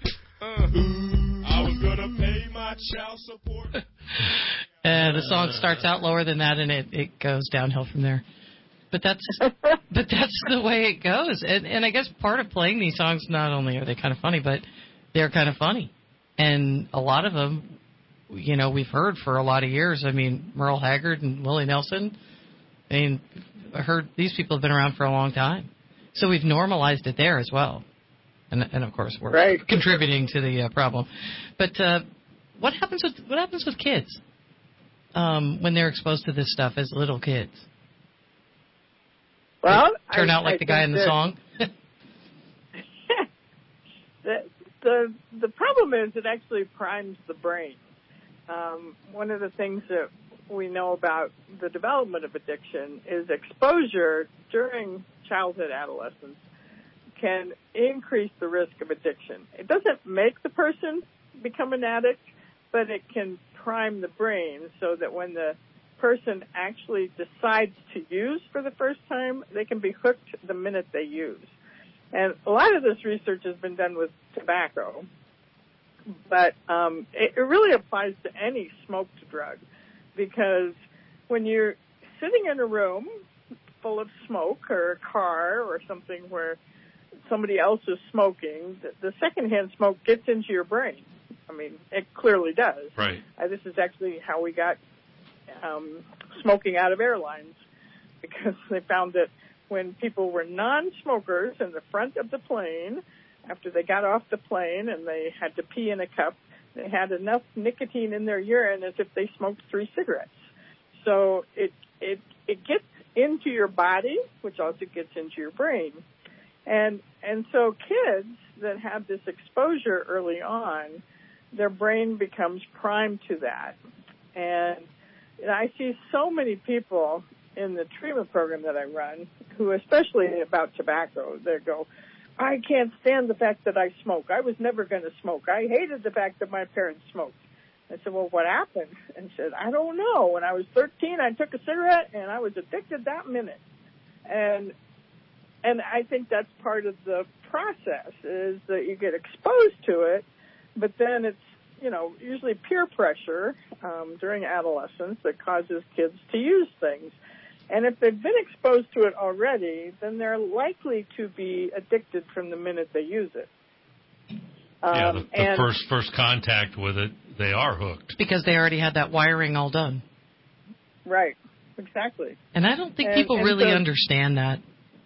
I was gonna pay my child support. And the song starts out lower than that, and it goes downhill from there. But that's the way it goes. And I guess part of playing these songs, not only are they kind of funny, but they're kind of funny. And a lot of them, you know, we've heard for a lot of years. I mean, Merle Haggard and Willie Nelson. I mean, I heard these people have been around for a long time. So we've normalized it there as well. And of course, we're contributing to the problem. But what happens with kids when they're exposed to this stuff as little kids? Well, turn out like the guy in the song. The problem is it actually primes the brain. One of the things that we know about the development of addiction is exposure during childhood, adolescence can increase the risk of addiction. It doesn't make the person become an addict, but it can prime the brain so that when the person actually decides to use for the first time, they can be hooked the minute they use. And a lot of this research has been done with tobacco, but it really applies to any smoked drug, because when you're sitting in a room full of smoke or a car or something where somebody else is smoking, the secondhand smoke gets into your brain. I mean, it clearly does. Right. This is actually how we got smoking out of airlines, because they found that when people were non-smokers in the front of the plane, after they got off the plane and they had to pee in a cup, they had enough nicotine in their urine as if they smoked 3 cigarettes. So it gets into your body, which also gets into your brain. And so kids that have this exposure early on, their brain becomes primed to that. And I see so many people in the treatment program that I run who, especially about tobacco, they go, I can't stand the fact that I smoke. I was never going to smoke. I hated the fact that my parents smoked. I said, well, what happened? And she said, I don't know. When I was 13, I took a cigarette, and I was addicted that minute. And I think that's part of the process, is that you get exposed to it, but then it's, you know, usually peer pressure during adolescence that causes kids to use things. And if they've been exposed to it already, then they're likely to be addicted from the minute they use it. The first contact with it, they are hooked. Because they already had that wiring all done. Right, exactly. And I don't think people really understand that.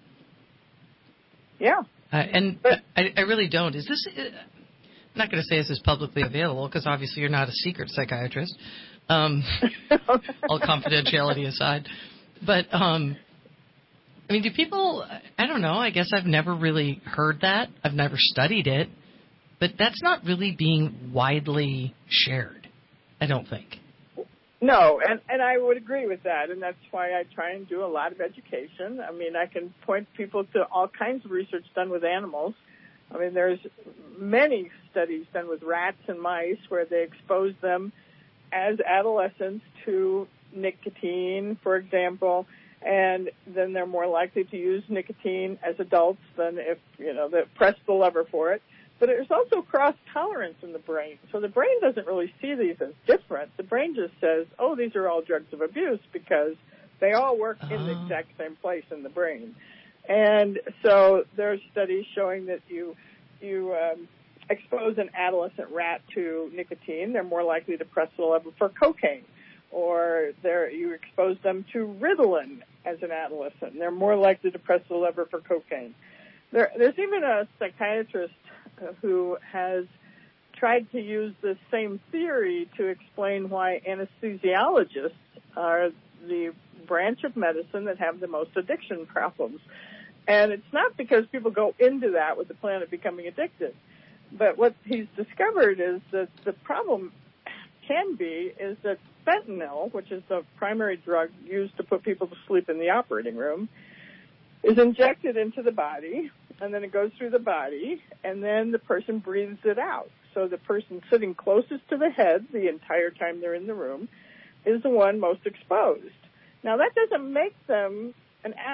Yeah. I really don't. Is this... I'm not going to say this is publicly available, because obviously you're not a secret psychiatrist. All confidentiality aside. But, I mean, do people, I don't know, I guess I've never really heard that. I've never studied it. But that's not really being widely shared, I don't think. No, and I would agree with that, and that's why I try and do a lot of education. I mean, I can point people to all kinds of research done with animals. I mean, there's many studies done with rats and mice where they expose them as adolescents to nicotine, for example, and then they're more likely to use nicotine as adults than if, you know, they press the lever for it. But there's also cross-tolerance in the brain. So the brain doesn't really see these as different. The brain just says, oh, these are all drugs of abuse, because they all work in the exact same place in the brain. And so there's studies showing that you expose an adolescent rat to nicotine, they're more likely to press the lever for cocaine. Or you expose them to Ritalin as an adolescent, and they're more likely to press the lever for cocaine. There's even a psychiatrist who has tried to use the same theory to explain why anesthesiologists are the branch of medicine that have the most addiction problems. And it's not because people go into that with the plan of becoming addicted. But what he's discovered is that the problem is that fentanyl, which is the primary drug used to put people to sleep in the operating room, is injected into the body, and then it goes through the body, and then the person breathes it out. So the person sitting closest to the head the entire time they're in the room is the one most exposed. Now, that doesn't make them an addict,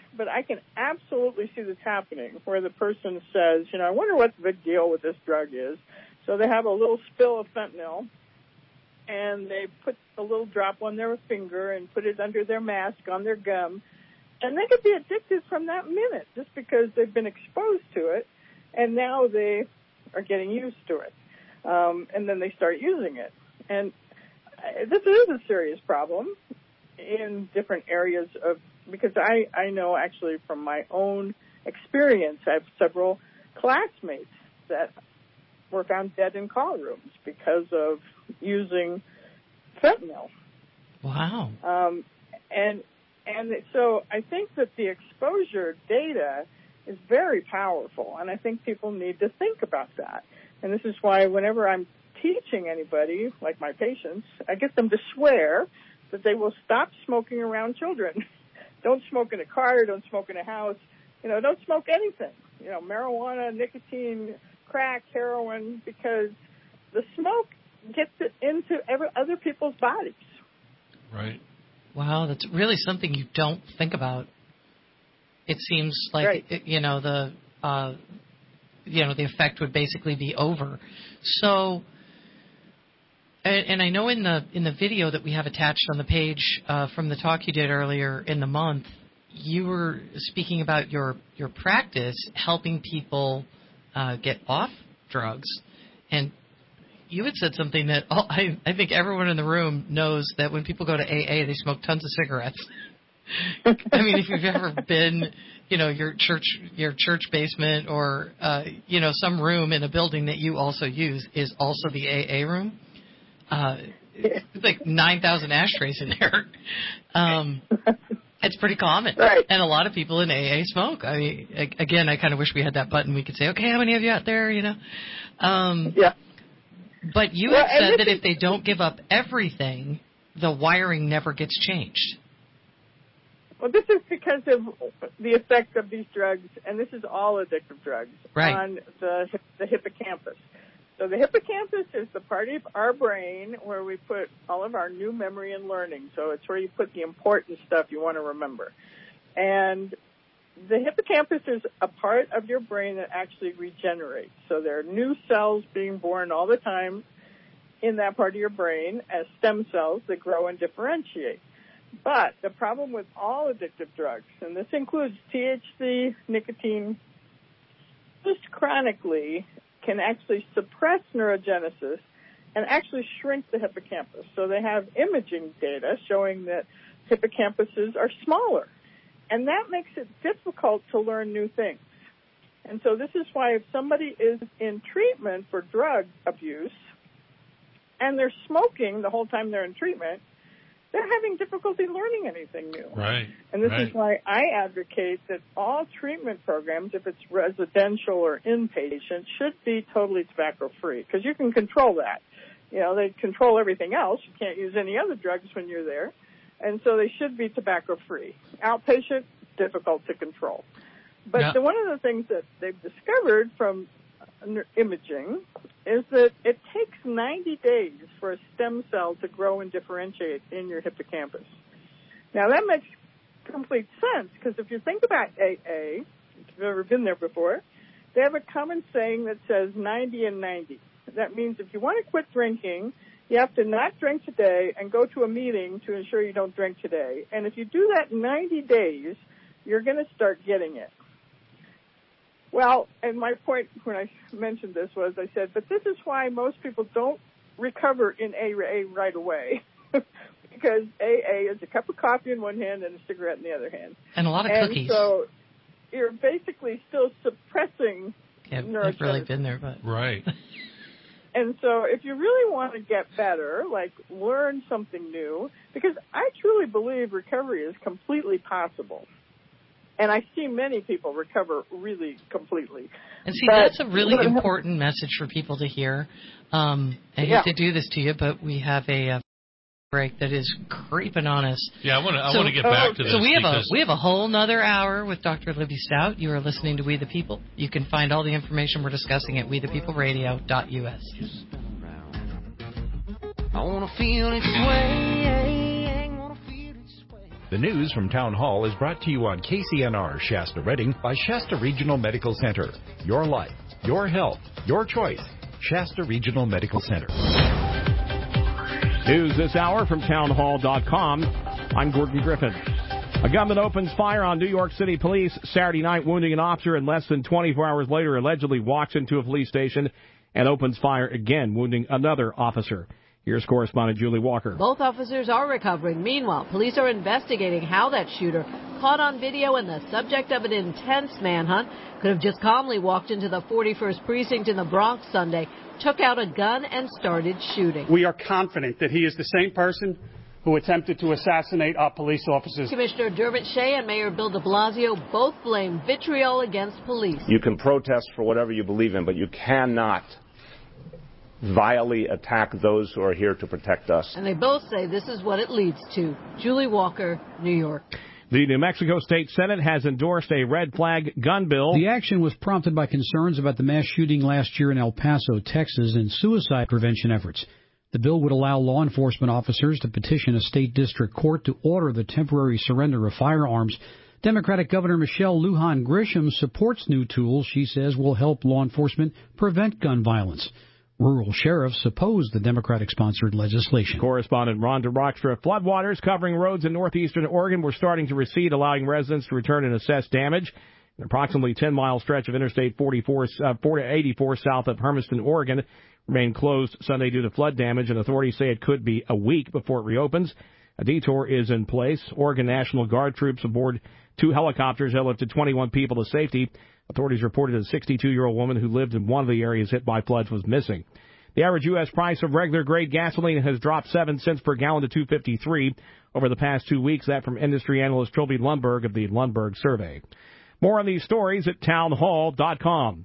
but I can absolutely see this happening where the person says, I wonder what the big deal with this drug is. So they have a little spill of fentanyl, and they put a little drop on their finger and put it under their mask on their gum, and they could be addicted from that minute just because they've been exposed to it, and now they are getting used to it, and then they start using it. And this is a serious problem in different areas because I know actually from my own experience, I have several classmates that were found dead in call rooms because of using fentanyl. Wow. And so I think that the exposure data is very powerful, and I think people need to think about that. And this is why whenever I'm teaching anybody, like my patients, I get them to swear that they will stop smoking around children. Don't smoke in a car, don't smoke in a house, don't smoke anything. Marijuana, nicotine, crack, heroin, because the smoke gets it into other people's bodies. Right. Wow, that's really something you don't think about. It seems like the effect would basically be over. So, and I know in the video that we have attached on the page from the talk you did earlier in the month, you were speaking about your practice helping people get off drugs, and you had said something that I think everyone in the room knows, that when people go to AA, they smoke tons of cigarettes. I mean, if you've ever been, your church basement or, some room in a building that you also use is also the AA room. It's like 9,000 ashtrays in there. It's pretty common. Right. And a lot of people in AA smoke. I mean, again, I kind of wish we had that button. We could say, okay, how many of you out there, Yeah. But you have said that if they don't give up everything, the wiring never gets changed. Well, this is because of the effect of these drugs, and this is all addictive drugs, on the hippocampus. So the hippocampus is the part of our brain where we put all of our new memory and learning. So it's where you put the important stuff you want to remember. And the hippocampus is a part of your brain that actually regenerates. So there are new cells being born all the time in that part of your brain as stem cells that grow and differentiate. But the problem with all addictive drugs, and this includes THC, nicotine, just chronically can actually suppress neurogenesis and actually shrink the hippocampus. So they have imaging data showing that hippocampuses are smaller. And that makes it difficult to learn new things. And so this is why if somebody is in treatment for drug abuse and they're smoking the whole time they're in treatment, they're having difficulty learning anything new. Right. And this is why I advocate that all treatment programs, if it's residential or inpatient, should be totally tobacco-free, because you can control that. They control everything else. You can't use any other drugs when you're there. And so they should be tobacco-free. Outpatient, difficult to control. But one of the things that they've discovered from imaging is that it takes 90 days for a stem cell to grow and differentiate in your hippocampus. Now, that makes complete sense, because if you think about AA, if you've ever been there before, they have a common saying that says 90 and 90. That means if you want to quit drinking, you have to not drink today and go to a meeting to ensure you don't drink today. And if you do that in 90 days, you're going to start getting it. Well, and my point when I mentioned this was, I said, but this is why most people don't recover in AA right away. Because AA is a cup of coffee in one hand and a cigarette in the other hand. And a lot of cookies. So you're basically still suppressing neurogenesis. I've really been there, but... Right. And so if you really want to get better, like learn something new, because I truly believe recovery is completely possible. And I see many people recover really completely. And see, that's a really important message for people to hear. I hate to do this to you, but we have a break that is creeping on us. Yeah, I want to get back to this. So we have a whole nother hour with Dr. Libby Stout. You are listening to We the People. You can find all the information we're discussing at wethepeopleradio.us. I want to feel its way. The news from Town Hall is brought to you on KCNR Shasta Redding by Shasta Regional Medical Center. Your life, your health, your choice. Shasta Regional Medical Center. News this hour from townhall.com. I'm Gordon Griffin. A gunman opens fire on New York City police Saturday night, wounding an officer, and less than 24 hours later allegedly walks into a police station and opens fire again, wounding another officer. Here's correspondent Julie Walker. Both officers are recovering. Meanwhile, police are investigating how that shooter, caught on video and the subject of an intense manhunt, could have just calmly walked into the 41st Precinct in the Bronx Sunday, took out a gun and started shooting. We are confident that he is the same person who attempted to assassinate our police officers. Commissioner Dermot Shea and Mayor Bill de Blasio both blame vitriol against police. You can protest for whatever you believe in, but you cannot vilely attack those who are here to protect us. And they both say this is what it leads to. Julie Walker, New York. The New Mexico State Senate has endorsed a red flag gun bill. The action was prompted by concerns about the mass shooting last year in El Paso, Texas, and suicide prevention efforts. The bill would allow law enforcement officers to petition a state district court to order the temporary surrender of firearms. Democratic Governor Michelle Lujan Grisham supports new tools she says will help law enforcement prevent gun violence. Rural sheriffs oppose the Democratic-sponsored legislation. Correspondent Rhonda Rockstra. Floodwaters covering roads in northeastern Oregon were starting to recede, allowing residents to return and assess damage. An approximately 10-mile stretch of Interstate 84 south of Hermiston, Oregon, remained closed Sunday due to flood damage, and authorities say it could be a week before it reopens. A detour is in place. Oregon National Guard troops aboard 2 helicopters have lifted 21 people to safety. Authorities reported a 62-year-old woman who lived in one of the areas hit by floods was missing. The average U.S. price of regular-grade gasoline has dropped 7 cents per gallon to $2.53 over the past 2 weeks. That from industry analyst Trilby Lundberg of the Lundberg Survey. More on these stories at townhall.com.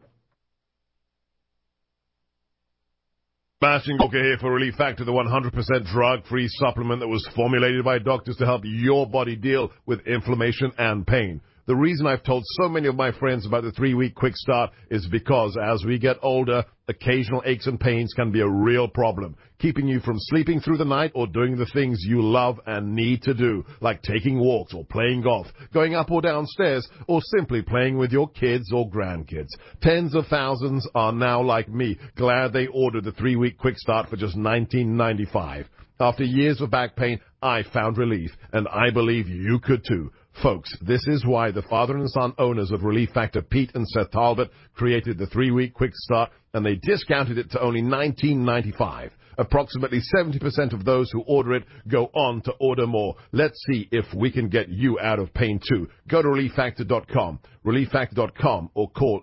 Bashing Booker here for Relief Factor, the 100% drug-free supplement that was formulated by doctors to help your body deal with inflammation and pain. The reason I've told so many of my friends about the 3-week quick start is because as we get older, occasional aches and pains can be a real problem, keeping you from sleeping through the night or doing the things you love and need to do, like taking walks or playing golf, going up or down stairs, or simply playing with your kids or grandkids. Tens of thousands are now like me, glad they ordered the 3-week quick start for just $19.95. After years of back pain, I found relief, and I believe you could too. Folks, this is why the father and son owners of Relief Factor, Pete and Seth Talbot, created the 3-week quick start, and they discounted it to only $19.95. Approximately 70% of those who order it go on to order more. Let's see if we can get you out of pain too. Go to ReliefFactor.com, ReliefFactor.com, or call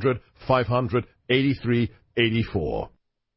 800-500-8384.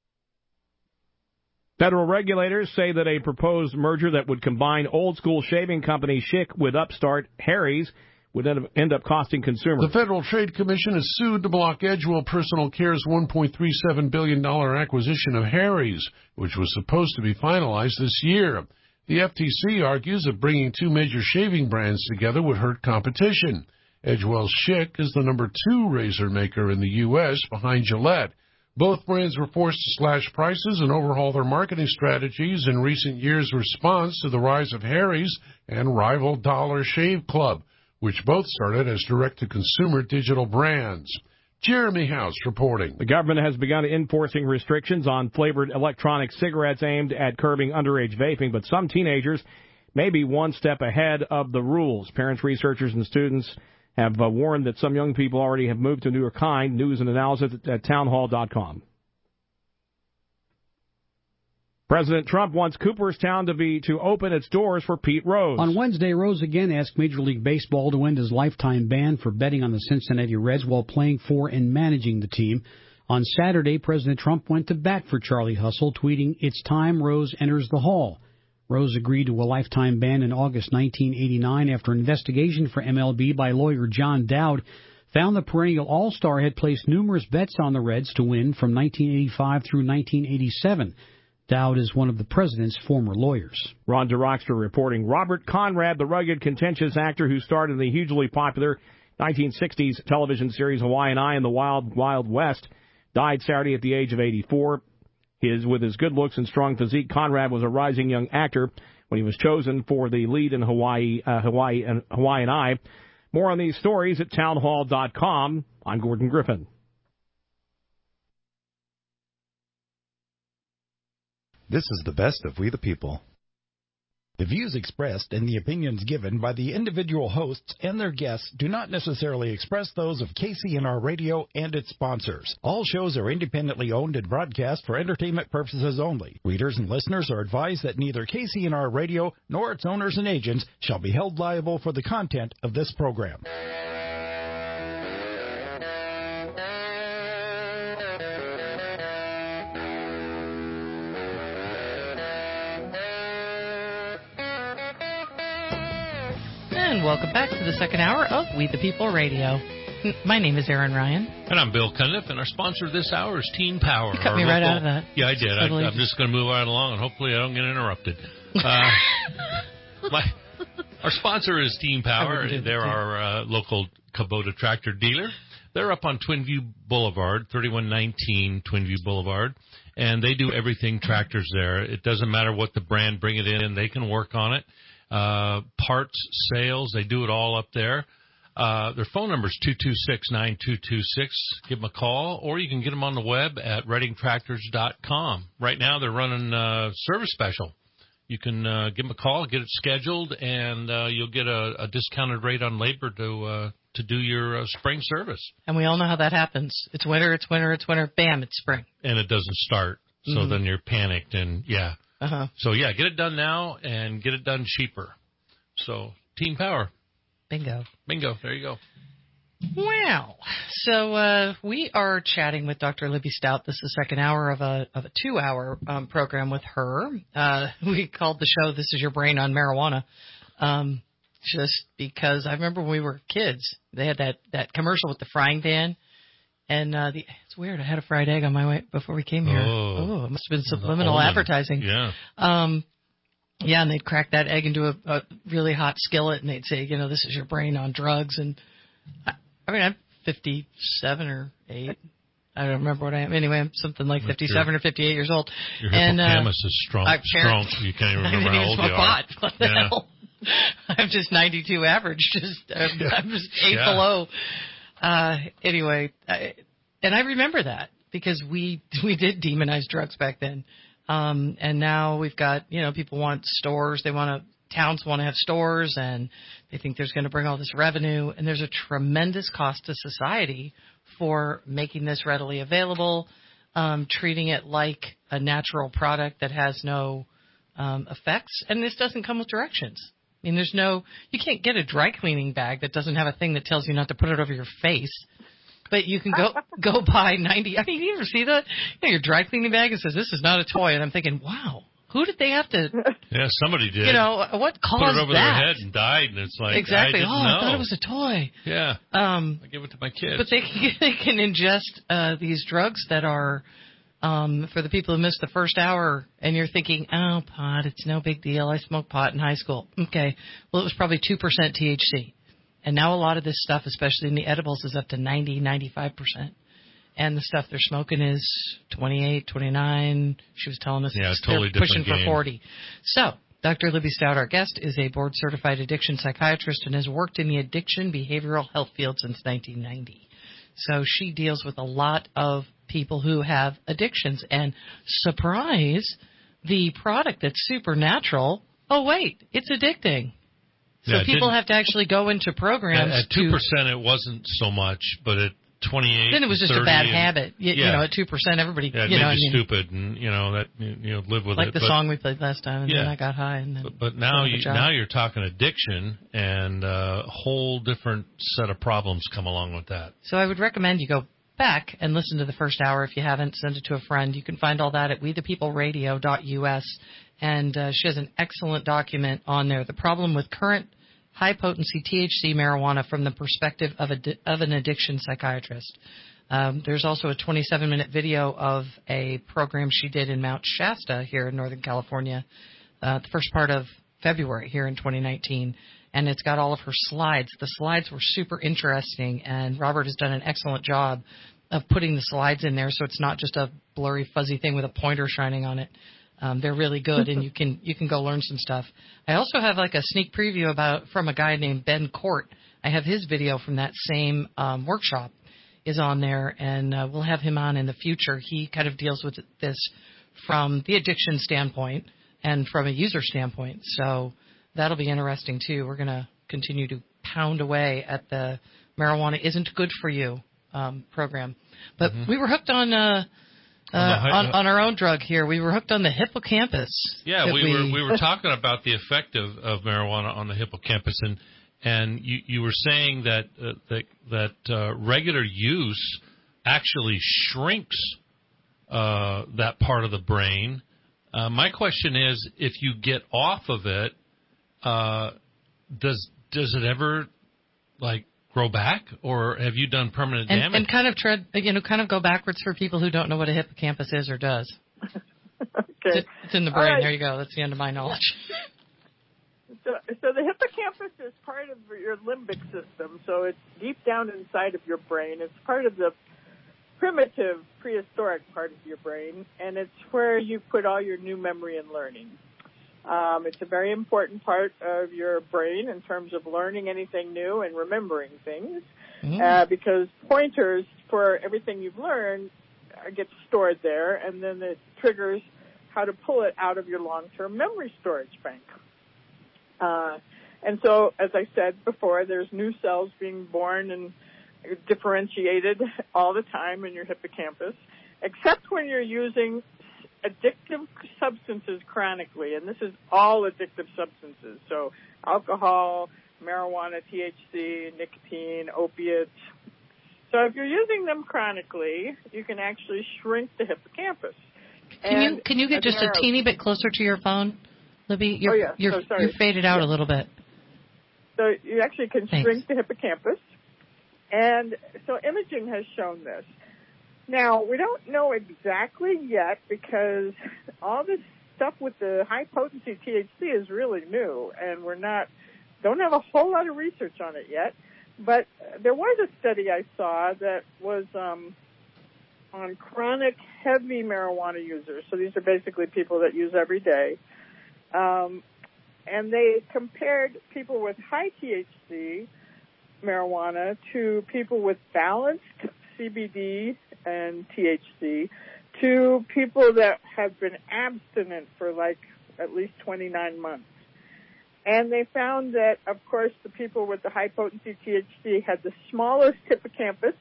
Federal regulators say that a proposed merger that would combine old-school shaving company Schick with upstart Harry's would end up costing consumers. The Federal Trade Commission has sued to block Edgewell Personal Care's $1.37 billion acquisition of Harry's, which was supposed to be finalized this year. The FTC argues that bringing 2 major shaving brands together would hurt competition. Edgewell Schick is the number 2 razor maker in the U.S. behind Gillette. Both brands were forced to slash prices and overhaul their marketing strategies in recent years' response to the rise of Harry's and rival Dollar Shave Club, which both started as direct-to-consumer digital brands. Jeremy House reporting. The government has begun enforcing restrictions on flavored electronic cigarettes aimed at curbing underage vaping, but some teenagers may be one step ahead of the rules. Parents, researchers, and students have warned that some young people already have moved to a newer kind. News and analysis at townhall.com. President Trump wants Cooperstown to open its doors for Pete Rose. On Wednesday, Rose again asked Major League Baseball to end his lifetime ban for betting on the Cincinnati Reds while playing for and managing the team. On Saturday, President Trump went to bat for Charlie Hustle, tweeting, "It's time Rose enters the Hall." Rose agreed to a lifetime ban in August 1989 after investigation for MLB by lawyer John Dowd found the perennial all-star had placed numerous bets on the Reds to win from 1985 through 1987. Dowd is one of the president's former lawyers. Ron DeRockstra reporting. Robert Conrad, the rugged, contentious actor who starred in the hugely popular 1960s television series Hawaiian Eye and the Wild Wild West, died Saturday at the age of 84. With his good looks and strong physique, Conrad was a rising young actor when he was chosen for the lead in Hawaii and I. More on these stories at townhall.com. I'm Gordon Griffin. This is the best of We the People. The views expressed and the opinions given by the individual hosts and their guests do not necessarily express those of KCNR Radio and its sponsors. All shows are independently owned and broadcast for entertainment purposes only. Readers and listeners are advised that neither KCNR Radio nor its owners and agents shall be held liable for the content of this program. And welcome back to the second hour of We the People Radio. My name is Aaron Ryan. And I'm Bill Cundiff, and our sponsor this hour is Team Power. You cut me right out of that. Yeah, I did. I'm just going to move right along, and hopefully I don't get interrupted. Our sponsor is Team Power. They're our local Kubota tractor dealer. They're up on Twinview Boulevard, 3119 Twinview Boulevard, and they do everything tractors there. It doesn't matter what the brand, bring it in. They can work on it. Parts, sales, they do it all up there. Their phone number is 226-9226. Give them a call, or you can get them on the web at reddingtractors.com. Right now they're running a service special. You can give them a call, get it scheduled, and you'll get a discounted rate on labor to do your spring service. And we all know how that happens. It's winter, it's winter, it's winter, bam, it's spring. And it doesn't start, so then you're panicked, and yeah. So, yeah, get it done now and get it done cheaper. So, Team Power. Bingo. There you go. Wow. So we are chatting with Dr. Libby Stout. This is the second hour of a 2-hour program with her. We called the show This Is Your Brain on Marijuana just because I remember when we were kids, they had that commercial with the frying pan. And it's weird. I had a fried egg on my way before we came here. Oh, it must have been subliminal advertising. Yeah. Yeah, and they'd crack that egg into a really hot skillet, and they'd say, this is your brain on drugs. And I'm 57 or 8. I don't remember what I am. Anyway, I'm something like 57 or 58 years old. Your hippocampus is strong. You can't even remember how old you are. What the hell? I'm just 92 average. I'm just 8 below. Anyway, and I remember that because we did demonize drugs back then. And now we've got, people want stores. Towns want to have stores, and they think there's going to bring all this revenue. And there's a tremendous cost to society for making this readily available, treating it like a natural product that has no effects. And this doesn't come with directions. I mean, you can't get a dry cleaning bag that doesn't have a thing that tells you not to put it over your face. But you can go buy 90. I mean, you ever see that? Your dry cleaning bag, it says, this is not a toy. And I'm thinking, wow, who did they have to? Yeah, somebody did. What caused that? Put it over that? their head and died. And it's like, exactly. I thought it was a toy. Yeah. I give it to my kids. But they can ingest these drugs that are, for the people who missed the first hour, and you're thinking, oh, pot, it's no big deal. I smoked pot in high school. Okay. Well, it was probably 2% THC. And now a lot of this stuff, especially in the edibles, is up to 90, 95%. And the stuff they're smoking is 28, 29. She was telling us totally they're pushing game. for 40. So Dr. Libby Stout, our guest, is a board-certified addiction psychiatrist and has worked in the addiction behavioral health field since 1990. So she deals with a lot of people who have addictions. And surprise, the product that's supernatural, oh, wait, it's addicting. So people have to actually go into programs. At 2%, it wasn't so much, but at 28, then it was just a bad habit. At 2%, everybody, it made you stupid, and live with it. Like the song we played last time, and then I got high. And then but now you're talking addiction, and a whole different set of problems come along with that. So I would recommend you go back and listen to the first hour if you haven't. Send it to a friend. You can find all that at wethepeopleradio.us. And she has an excellent document on there, the problem with current high-potency THC marijuana from the perspective of an addiction psychiatrist. There's also a 27-minute video of a program she did in Mount Shasta here in Northern California, the first part of February here in 2019. And it's got all of her slides. The slides were super interesting, and Robert has done an excellent job of putting the slides in there so it's not just a blurry, fuzzy thing with a pointer shining on it. They're really good, and you can go learn some stuff. I also have like a sneak preview from a guy named Ben Court. I have his video from that same workshop is on there, and we'll have him on in the future. He kind of deals with this from the addiction standpoint and from a user standpoint, so that'll be interesting too. We're going to continue to pound away at the marijuana isn't good for you program, but we were hooked on our own drug here. We were hooked on the hippocampus. Yeah, we were talking about the effect of marijuana on the hippocampus, and you were saying that regular use actually shrinks that part of the brain. My question is, if you get off of it, does it ever grow back, or have you done permanent damage? And kind of go backwards for people who don't know what a hippocampus is or does. Okay. It's in the brain. Right. There you go. That's the end of my knowledge. So the hippocampus is part of your limbic system. So it's deep down inside of your brain. It's part of the primitive, prehistoric part of your brain, and it's where you put all your new memory and learning. It's a very important part of your brain in terms of learning anything new and remembering things, because pointers for everything you've learned get stored there, and then it triggers how to pull it out of your long-term memory storage bank. And so, as I said before, there's new cells being born and differentiated all the time in your hippocampus, except when you're using addictive substances chronically, and this is all addictive substances, so alcohol, marijuana, THC, nicotine, opiates. So if you're using them chronically, you can actually shrink the hippocampus. Can you get just a teeny bit closer to your phone, Libby? You're faded out a little bit. So you actually can shrink the hippocampus, and so imaging has shown this. Now, we don't know exactly yet because all this stuff with the high-potency THC is really new, and don't have a whole lot of research on it yet. But there was a study I saw that was on chronic heavy marijuana users. So these are basically people that use every day. And they compared people with high THC marijuana to people with balanced CBD and THC to people that have been abstinent for at least 29 months. And they found that, of course, the people with the high-potency THC had the smallest hippocampus.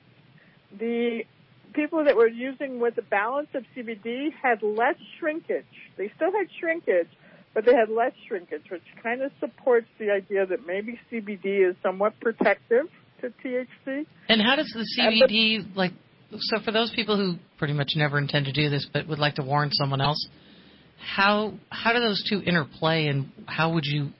The people that were using with the balance of CBD had less shrinkage. They still had shrinkage, but they had less shrinkage, which kind of supports the idea that maybe CBD is somewhat protective to THC. And how does the CBD, so for those people who pretty much never intend to do this but would like to warn someone else, how do those two interplay, and how would you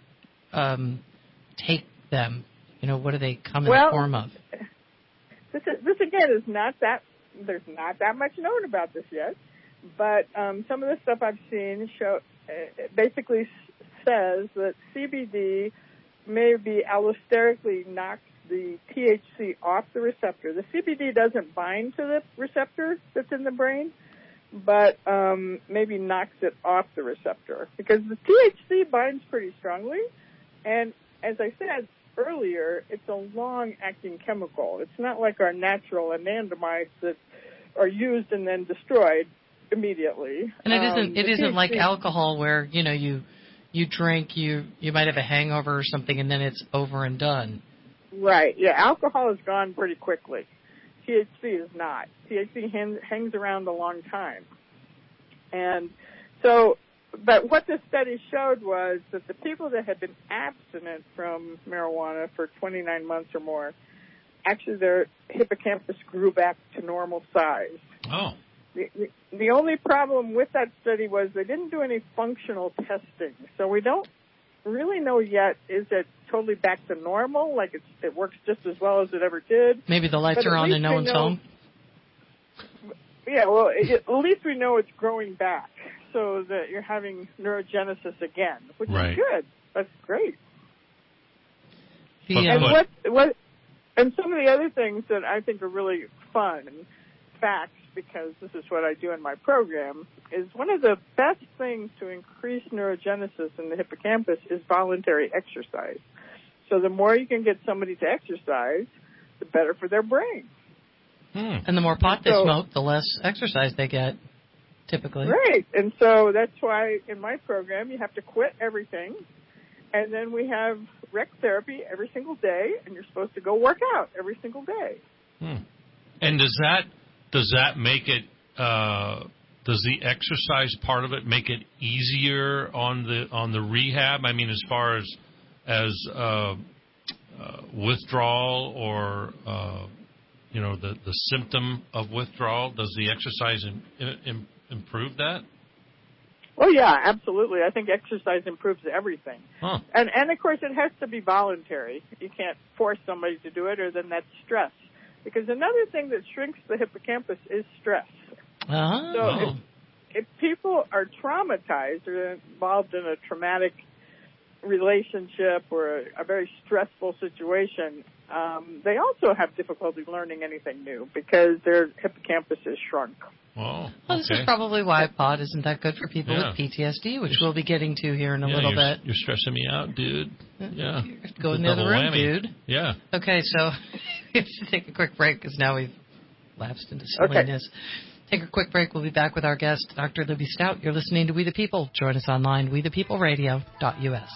take them? What do they come in the form of? This again is there's not that much known about this yet, but some of the stuff I've seen basically says that CBD maybe allosterically knocks the THC off the receptor. The CBD doesn't bind to the receptor that's in the brain, but maybe knocks it off the receptor, because the THC binds pretty strongly, and as I said earlier, it's a long-acting chemical. It's not like our natural anandamides that are used and then destroyed immediately. And it isn't like alcohol where you drink, you might have a hangover or something, and then it's over and done. Right. Yeah, alcohol is gone pretty quickly. THC is not. THC hangs around a long time. And so, but what this study showed was that the people that had been abstinent from marijuana for 29 months or more, actually their hippocampus grew back to normal size. Oh. The only problem with that study was they didn't do any functional testing. So we don't really know yet, is it totally back to normal, like it works just as well as it ever did? Maybe the lights are on in no one's home? Yeah, well, at least we know it's growing back so that you're having neurogenesis again, which is good. That's great. And some of the other things that I think are really fun facts, because this is what I do in my program, is one of the best things to increase neurogenesis in the hippocampus is voluntary exercise. So the more you can get somebody to exercise, the better for their brain. And the more pot they smoke, the less exercise they get, typically. Right. And so that's why in my program you have to quit everything, and then we have rec therapy every single day, and you're supposed to go work out every single day. And does that make it? Does the exercise part of it make it easier on the rehab? I mean, as far as withdrawal or the symptom of withdrawal, does the exercise improve that? Oh yeah, absolutely. I think exercise improves everything. Huh. And of course it has to be voluntary. You can't force somebody to do it, or then that's stress. Because another thing that shrinks the hippocampus is stress. Oh. So if people are traumatized or involved in a traumatic relationship or a very stressful situation, they also have difficulty learning anything new because their hippocampus is shrunk. Well, this is probably why pot isn't that good for people with PTSD, which we'll be getting to here in a little bit. You're stressing me out, dude. Yeah. Go in the other room, whammy. dude. Yeah. Okay, so we have to take a quick break because now we've lapsed into silliness. Okay. Take a quick break. We'll be back with our guest, Dr. Libby Stout. You're listening to We the People. Join us online, wethepeopleradio.us.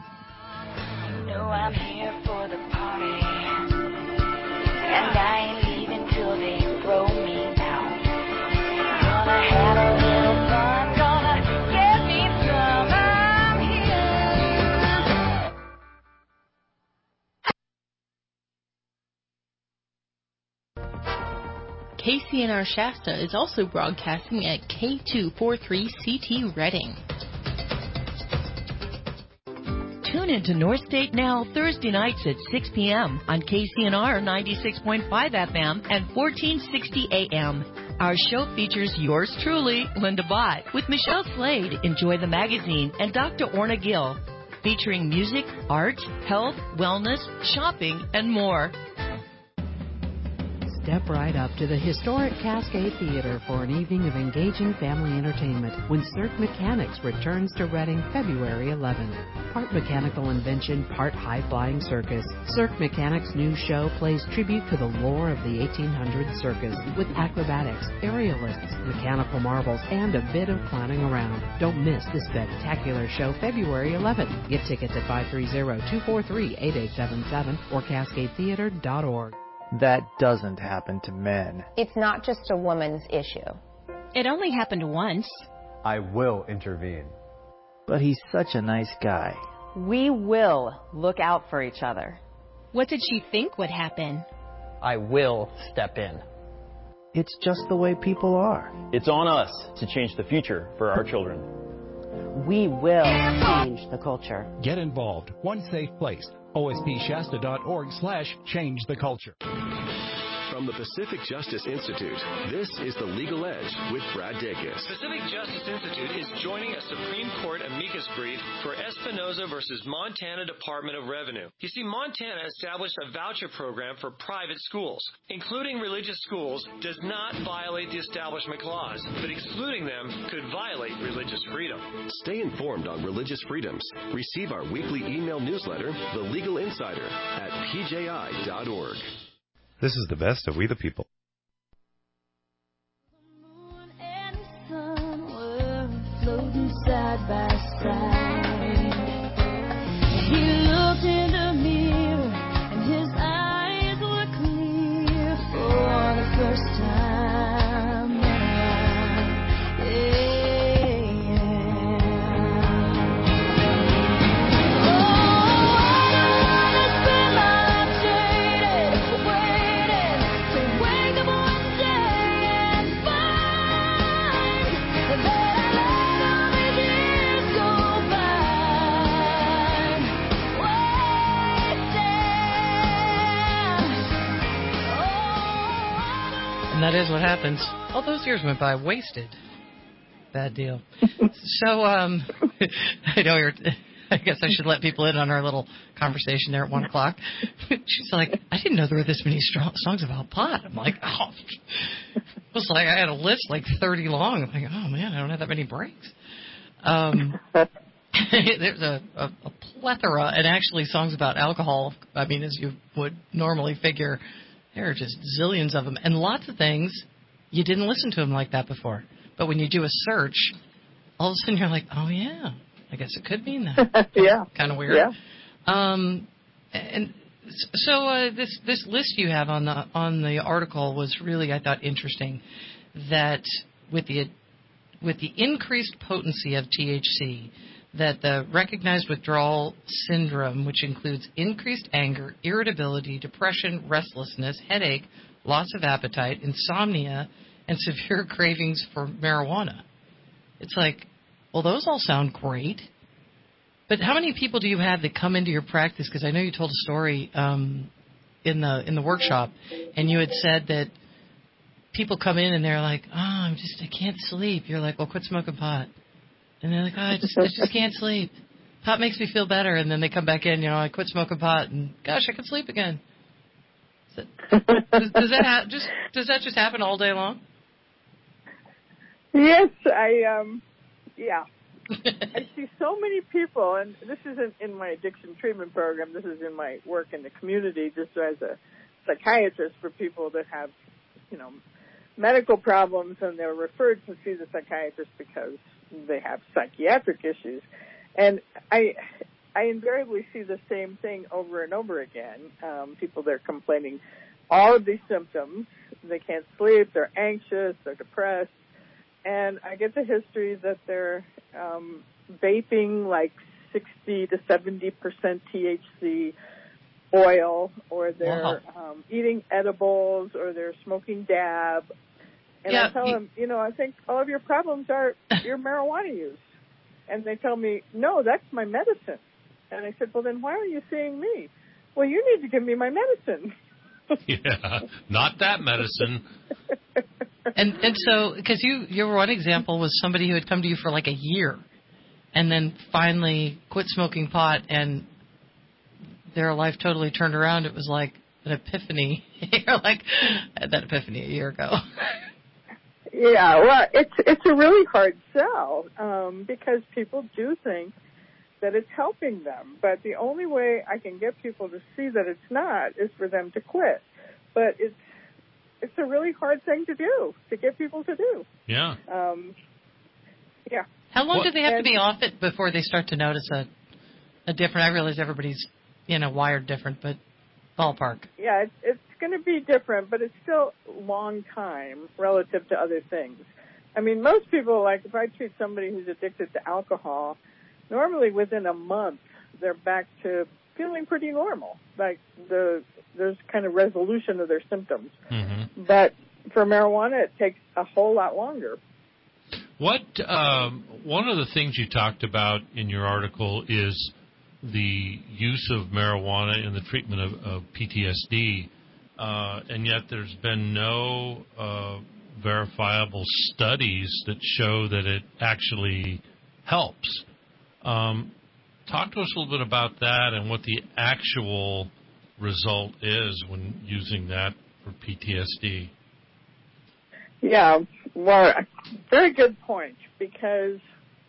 I'm here for the party, and I ain't leaving till they throw me down. Gonna have a little fun, gonna get me some. I'm here. KCNR Shasta is also broadcasting at K243CT Reading. Tune into North State Now Thursday nights at 6 p.m. on KCNR 96.5 FM and 1460 AM. Our show features yours truly, Linda Bott, with Michelle Slade, Enjoy the Magazine, and Dr. Orna Gill, featuring music, art, health, wellness, shopping, and more. Step right up to the historic Cascade Theater for an evening of engaging family entertainment when Cirque Mechanics returns to Reading February 11th. Part mechanical invention, part high-flying circus, Cirque Mechanics' new show plays tribute to the lore of the 1800s circus with acrobatics, aerialists, mechanical marvels, and a bit of clowning around. Don't miss this spectacular show February 11th. Get tickets at 530-243-8877 or cascadetheater.org. That doesn't happen to men. It's not just a woman's issue. It only happened once. I will intervene. But he's such a nice guy. We will look out for each other. What did she think would happen? I will step in. It's just the way people are. It's on us to change the future for our children. We will change the culture. Get involved. One safe place. ospshasta.org/change the culture. From the Pacific Justice Institute, this is The Legal Edge with Brad Dacus. Pacific Justice Institute is joining a Supreme Court amicus brief for Espinoza versus Montana Department of Revenue. You see, Montana established a voucher program for private schools. Including religious schools does not violate the Establishment Clause, but excluding them could violate religious freedom. Stay informed on religious freedoms. Receive our weekly email newsletter, The Legal Insider, at pji.org. This is the best of We the People. Floating side by side. He looked in the mirror and his eyes were clear for the first time. And that is what happens. All those years went by wasted. Bad deal. So, I know I guess I should let people in on our little conversation there at 1 o'clock. She's like, I didn't know there were this many songs about pot. I'm like, oh. It was like I had a list like 30 long. I'm like, oh, man, I don't have that many breaks. There's a plethora, and actually songs about alcohol. I mean, as you would normally figure, there are just zillions of them. And lots of things, you didn't listen to them like that before. But when you do a search, all of a sudden you're like, oh, yeah, I guess it could mean that. Yeah. Kind of weird. Yeah. And so this list you have on the article was really, I thought, interesting, that with the increased potency of THC, that the recognized withdrawal syndrome, which includes increased anger, irritability, depression, restlessness, headache, loss of appetite, insomnia, and severe cravings for marijuana. It's like, well, those all sound great, but how many people do you have that come into your practice? Because I know you told a story in the workshop, and you had said that people come in and they're like, oh, I can't sleep. You're like, well, quit smoking pot. And they're like, oh, I just can't sleep. Pot makes me feel better. And then they come back in, I quit smoking pot, and gosh, I can sleep again. Does that just happen all day long? Yes, I see so many people, and this isn't in my addiction treatment program. This is in my work in the community, just as a psychiatrist for people that have, medical problems, and they're referred to see the psychiatrist because they have psychiatric issues. And I invariably see the same thing over and over again. People that are complaining all of these symptoms. They can't sleep, they're anxious, they're depressed. And I get the history that they're vaping like 60 to 70% THC oil, or they're eating edibles, or they're smoking dab. And I tell them, I think all of your problems are your marijuana use. And they tell me, no, that's my medicine. And I said, well, then why are you seeing me? Well, you need to give me my medicine. Yeah, not that medicine. And so, because your one example was somebody who had come to you for like a year and then finally quit smoking pot, and their life totally turned around. It was like an epiphany. You're like, I had that epiphany a year ago. Yeah, well, it's a really hard sell because people do think that it's helping them. But the only way I can get people to see that it's not is for them to quit. But it's a really hard thing to do, to get people to do. Yeah. Yeah. How long do they have to be off it before they start to notice a different? I realize everybody's wired different, but ballpark. Yeah, it's going to be different, but it's still a long time relative to other things. I mean, most people, like if I treat somebody who's addicted to alcohol, normally within a month they're back to feeling pretty normal. Like there's kind of resolution of their symptoms. Mm-hmm. But for marijuana, it takes a whole lot longer. What one of the things you talked about in your article is the use of marijuana in the treatment of PTSD, and yet there's been no verifiable studies that show that it actually helps. Talk to us a little bit about that and what the actual result is when using that for PTSD. Yeah, well, very good point, because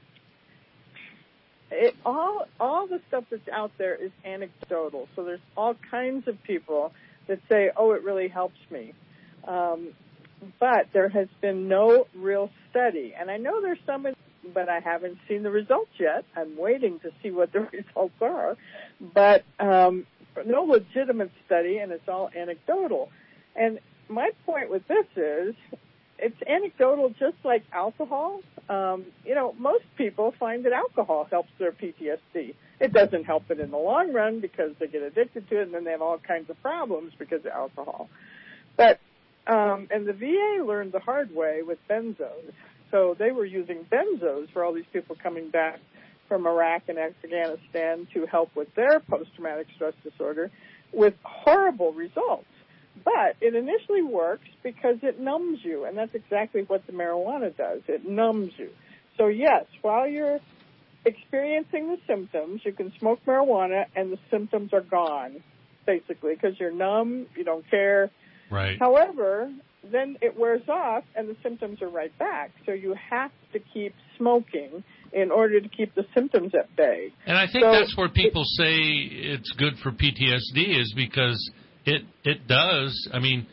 all the stuff that's out there is anecdotal. So there's all kinds of people that say, oh, it really helps me. But there has been no real study. And I know there's some, but I haven't seen the results yet. I'm waiting to see what the results are. But no legitimate study, and it's all anecdotal. And my point with this is, it's anecdotal just like alcohol. Most people find that alcohol helps their PTSD. It doesn't help it in the long run because they get addicted to it, and then they have all kinds of problems because of alcohol. But, and the VA learned the hard way with benzos. So they were using benzos for all these people coming back from Iraq and Afghanistan to help with their post-traumatic stress disorder with horrible results. But it initially works because it numbs you, and that's exactly what the marijuana does. It numbs you. So, yes, while you're experiencing the symptoms. You can smoke marijuana and the symptoms are gone, basically, because you're numb, you don't care. Right. However, then it wears off and the symptoms are right back. So you have to keep smoking in order to keep the symptoms at bay. And I think that's where people say it's good for PTSD, is because it does. I mean,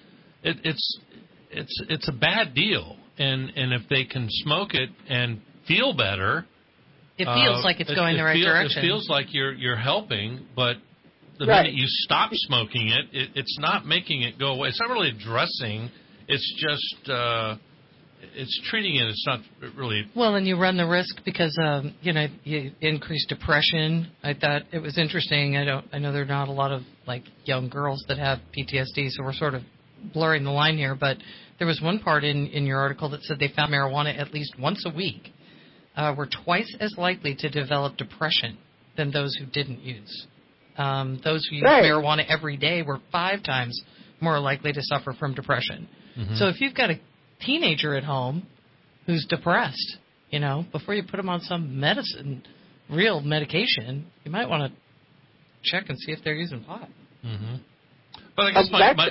it's a bad deal, and if they can smoke it and feel better, it feels like it's going the right direction. It feels like you're helping, but the Right. minute you stop smoking it's not making it go away. It's not really addressing. It's just it's treating it. It's not really. Well, and you run the risk because you increase depression. I thought it was interesting. I know there are not a lot of like young girls that have PTSD, so we're sort of blurring the line here. But there was one part in your article that said they found marijuana at least once a week were twice as likely to develop depression than those who didn't use. Those who use marijuana every day were 5 times more likely to suffer from depression. Mm-hmm. So if you've got a teenager at home who's depressed, before you put them on some real medication, you might want to check and see if they're using pot. Mm-hmm. But I guess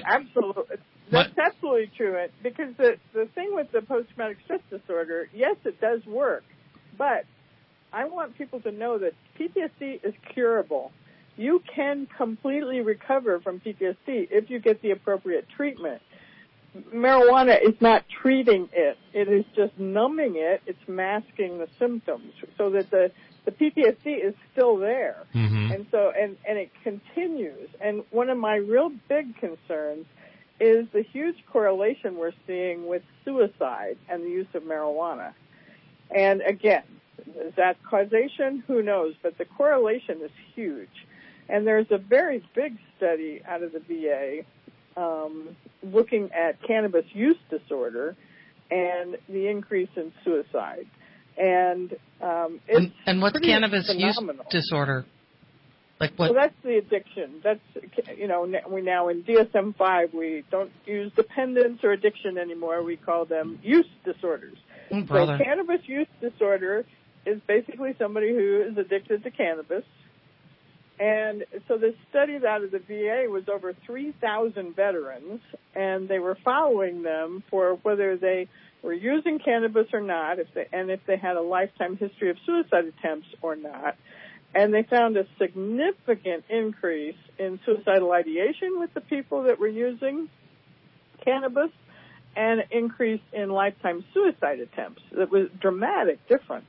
that's absolutely true. Because the thing with the post-traumatic stress disorder, yes, it does work, but I want people to know that PTSD is curable. You can completely recover from PTSD if you get the appropriate treatment. Marijuana is not treating it. It is just numbing it. It's masking the symptoms so that the PTSD is still there. Mm-hmm. And so, and it continues. And one of my real big concerns is the huge correlation we're seeing with suicide and the use of marijuana. And again, is that causation? Who knows? But the correlation is huge. And there's a very big study out of the VA looking at cannabis use disorder and the increase in suicide. And it's what's cannabis phenomenal. Use disorder? Like what? Well, that's the addiction. That's, we now in DSM-5, we don't use dependence or addiction anymore. We call them use disorders. So cannabis use disorder is basically somebody who is addicted to cannabis. And so this study out of the VA was over 3,000 veterans, and they were following them for whether they were using cannabis or not, if they had a lifetime history of suicide attempts or not. And they found a significant increase in suicidal ideation with the people that were using cannabis, and an increase in lifetime suicide attempts. It was a dramatic difference.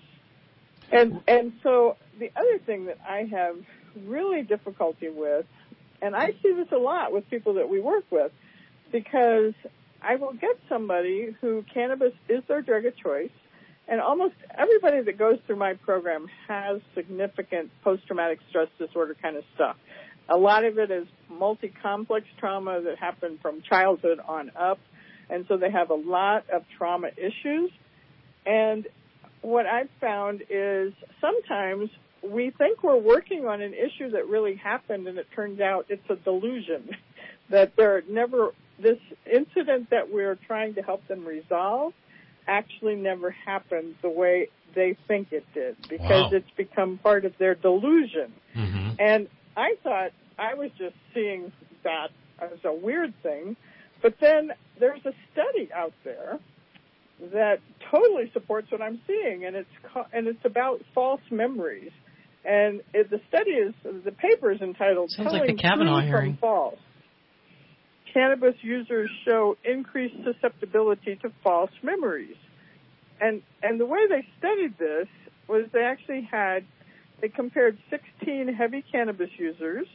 And so the other thing that I have really difficulty with, and I see this a lot with people that we work with, because I will get somebody who cannabis is their drug of choice, and almost everybody that goes through my program has significant post-traumatic stress disorder kind of stuff. A lot of it is multi-complex trauma that happened from childhood on up, and so they have a lot of trauma issues. And what I've found is sometimes we think we're working on an issue that really happened, and it turns out it's a delusion, that this incident that we're trying to help them resolve actually never happened the way they think it did, because it's become part of their delusion. Mm-hmm. And I thought I was just seeing that as a weird thing, but then there's a study out there that totally supports what I'm seeing, and it's about false memories. And the paper is entitled Sounds Telling like the Kavanaugh True hearing. from False. Cannabis users show increased susceptibility to false memories. And the way they studied this was they compared 16 heavy cannabis users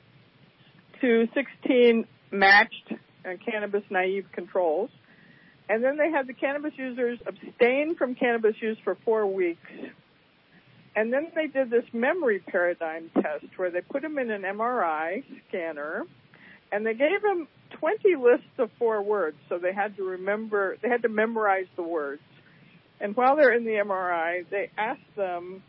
to 16 matched cannabis naive controls. And then they had the cannabis users abstain from cannabis use for 4 weeks. And then they did this memory paradigm test where they put them in an MRI scanner, and they gave them 20 lists of 4 words. So they had to memorize the words. And while they're in the MRI, they asked them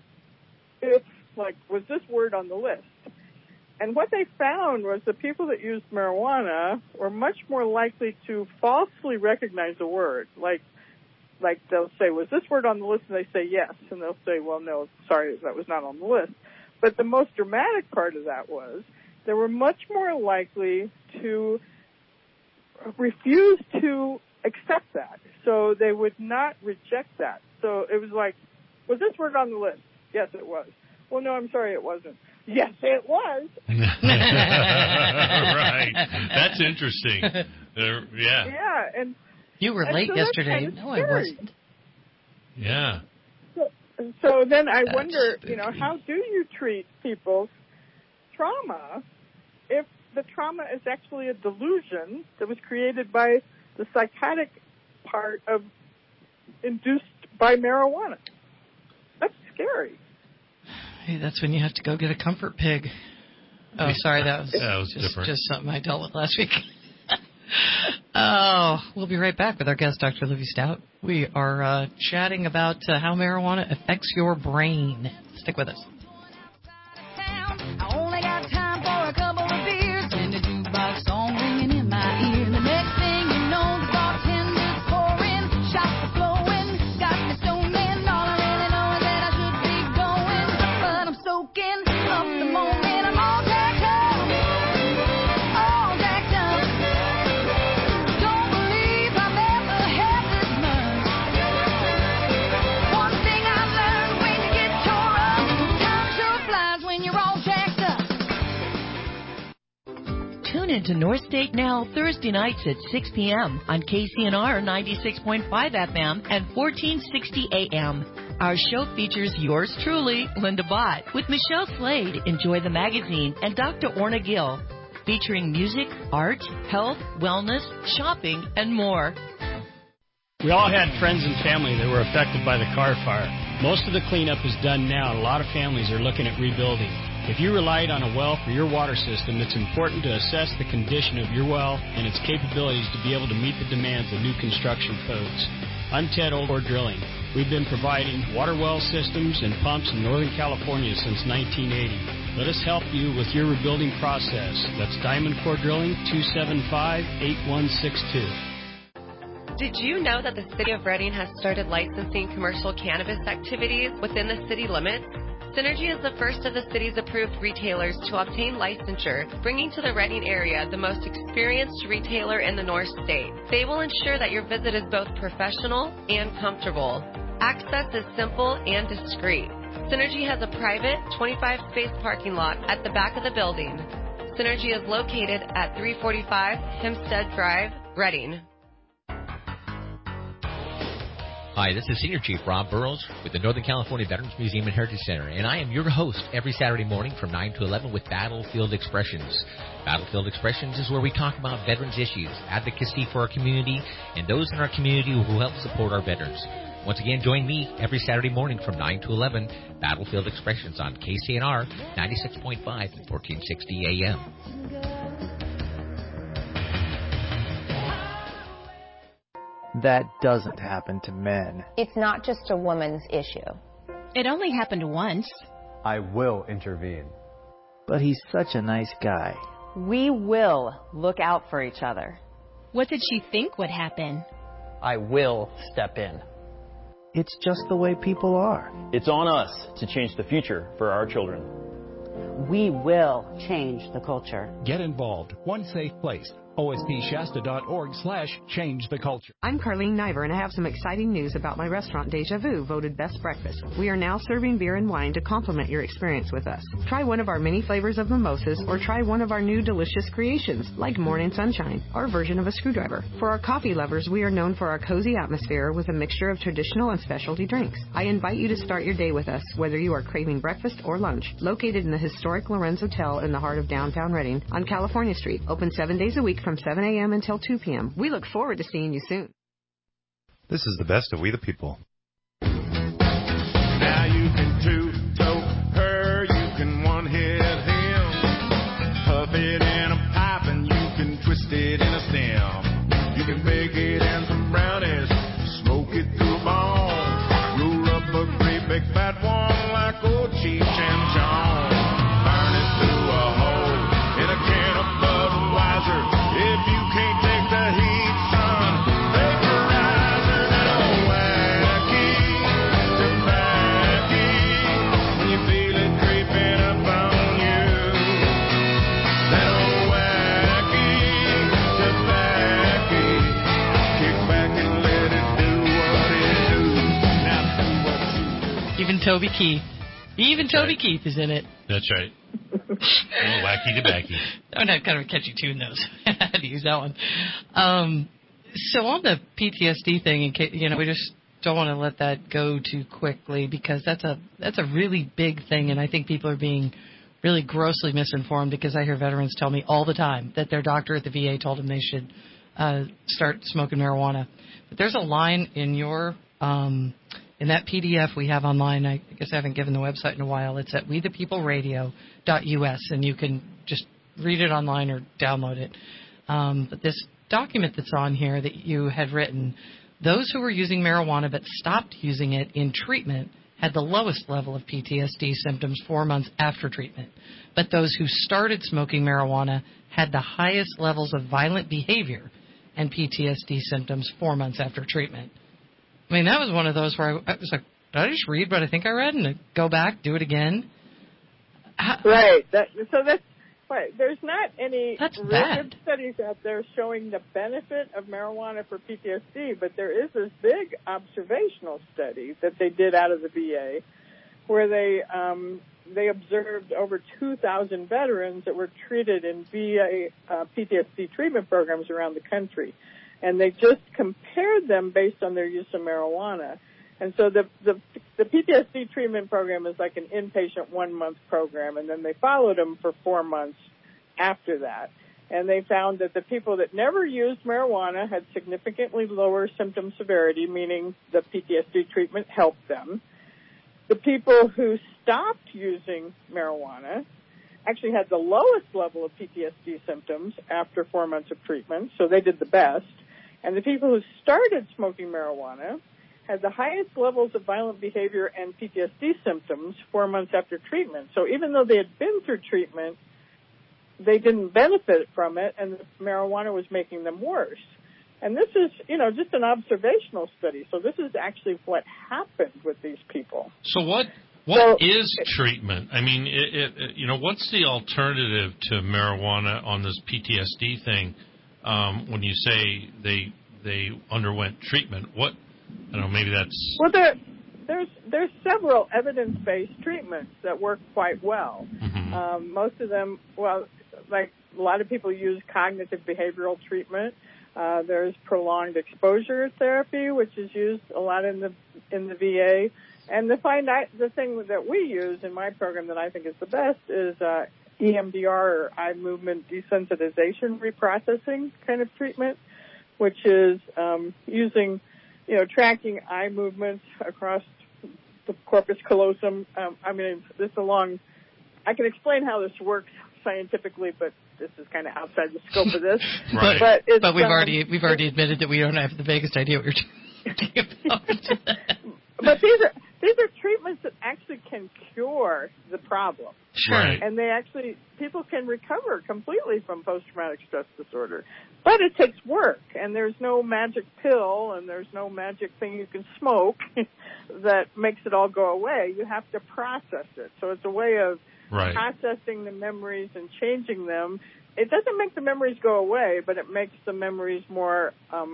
was this word on the list? And what they found was the people that used marijuana were much more likely to falsely recognize a word. Like, like they'll say, was this word on the list? And they say yes. And they'll say, well, no, sorry, that was not on the list. But the most dramatic part of that was they were much more likely to refuse to accept that. So they would not reject that. So it was like, was this word on the list? Yes, it was. Well, no, I'm sorry, it wasn't. Yes, it was. Right. That's interesting. Yeah. Yeah, and you were late yesterday. No, I wasn't. Yeah. So then I wonder, how do you treat people's trauma if the trauma is actually a delusion that was created by the psychotic part of induced by marijuana? That's scary. Hey, that's when you have to go get a comfort pig. Oh, sorry, that was just something I dealt with last week. We'll be right back with our guest, Dr. Libby Stout. We are chatting about how marijuana affects your brain. Stick with us. I only got time for a couple of beers and the jukebox song ringing in my ear. The next thing you know, the bartender's pouring, shots are flowing, got me stoned and all I really know is that I should be going, but I'm soaking up the moment. I'm all jacked up, all jacked up. Don't believe I've ever had this much. One thing I've learned, when you get tore up, time sure flies when you're all jacked up. Tune into North State Now Thursday nights at 6 p.m. on KCNR 96.5 FM and 1460 AM. Our show features yours truly, Linda Bott, with Michelle Slade, Enjoy the Magazine, and Dr. Orna Gill, featuring music, art, health, wellness, shopping, and more. We all had friends and family that were affected by the Carr fire. Most of the cleanup is done now, and a lot of families are looking at rebuilding. If you relied on a well for your water system, it's important to assess the condition of your well and its capabilities to be able to meet the demands of new construction codes. I'm Ted Oldor Drilling. We've been providing water well systems and pumps in Northern California since 1980. Let us help you with your rebuilding process. That's Diamond Core Drilling, 275-8162. Did you know that the City of Redding has started licensing commercial cannabis activities within the city limits? Synergy is the first of the city's approved retailers to obtain licensure, bringing to the Redding area the most experienced retailer in the North State. They will ensure that your visit is both professional and comfortable. Access is simple and discreet. Synergy has a private 25-space parking lot at the back of the building. Synergy is located at 345 Hempstead Drive, Redding. Hi, this is Senior Chief Rob Burrows with the Northern California Veterans Museum and Heritage Center, and I am your host every Saturday morning from 9 to 11 with Battlefield Expressions. Battlefield Expressions is where we talk about veterans issues, advocacy for our community, and those in our community who help support our veterans. Once again, join me every Saturday morning from 9 to 11, Battlefield Expressions on KCNR 96.5 and 1460 AM. That doesn't happen to men. It's not just a woman's issue. It only happened once. I will intervene. But he's such a nice guy. We will look out for each other. What did she think would happen? I will step in. It's just the way people are. It's on us to change the future for our children. We will change the culture. Get involved. One safe place. OSPShasta.org/change the culture. I'm Carlene Niver, and I have some exciting news about my restaurant, Deja Vu, voted Best Breakfast. We are now serving beer and wine to complement your experience with us. Try one of our many flavors of mimosas, or try one of our new delicious creations, like Morning Sunshine, our version of a screwdriver. For our coffee lovers, we are known for our cozy atmosphere with a mixture of traditional and specialty drinks. I invite you to start your day with us, whether you are craving breakfast or lunch. Located in the historic Lorenz Hotel in the heart of downtown Redding on California Street. Open 7 days a week from 7 a.m. until 2 p.m. We look forward to seeing you soon. This is the best of We the People. Now you can two-toe her, you can one-hit him. Puff it in a pipe and you can twist it in a stem. You can bake it in some brownies, smoke it through a bone. Roll up a great big fat one like old Cheech and Chong. Burn it through a hole in a can of Budweiser. If you can't take the heat, son, vaporize it away. Toby Keith. Even Toby Keith is in it. That's right. Oh, wacky tobacky. Oh, no, kind of a catchy tune, though. So I had to use that one. So on the PTSD thing, in case, we just don't want to let that go too quickly because that's a really big thing, and I think people are being really grossly misinformed because I hear veterans tell me all the time that their doctor at the VA told them they should start smoking marijuana. But there's a line in your in that PDF we have online. I guess I haven't given the website in a while. It's at wethepeopleradio.us, and you can just read it online or download it. But this document that's on here that you had written, those who were using marijuana but stopped using it in treatment had the lowest level of PTSD symptoms 4 months after treatment. But those who started smoking marijuana had the highest levels of violent behavior and PTSD symptoms 4 months after treatment. I mean, that was one of those where I was like, did I just read what I think I read and go back, do it again? Right. So that's right. There's not any That's really bad. good studies out there showing the benefit of marijuana for PTSD, but there is this big observational study that they did out of the VA where they observed over 2,000 veterans that were treated in VA PTSD treatment programs around the country. And they just compared them based on their use of marijuana. And so the PTSD treatment program is like an inpatient 1-month program, and then they followed them for 4 months after that. And they found that the people that never used marijuana had significantly lower symptom severity, meaning the PTSD treatment helped them. The people who stopped using marijuana actually had the lowest level of PTSD symptoms after 4 months of treatment, so they did the best. And the people who started smoking marijuana had the highest levels of violent behavior and PTSD symptoms 4 months after treatment. So even though they had been through treatment, they didn't benefit from it, and the marijuana was making them worse. And this is, just an observational study. So this is actually what happened with these people. So what is treatment? I mean, what's the alternative to marijuana on this PTSD thing? When you say they underwent treatment, what? I don't know. Maybe that's there's several evidence-based treatments that work quite well. Mm-hmm. Most of them, like a lot of people use cognitive behavioral treatment. There's prolonged exposure therapy, which is used a lot in the VA. And the thing that we use in my program that I think is the best is EMDR, or eye movement desensitization reprocessing kind of treatment, which is using, tracking eye movements across the corpus callosum. I can explain how this works scientifically, but this is kind of outside the scope of this. Right. But we've already admitted that we don't have the vaguest idea what you're talking about. But these are treatments that actually can cure the problem. Sure. Right. And people can recover completely from post-traumatic stress disorder. But it takes work, and there's no magic pill, and there's no magic thing you can smoke that makes it all go away. You have to process it. So it's a way of processing the memories and changing them. It doesn't make the memories go away, but it makes the memories more,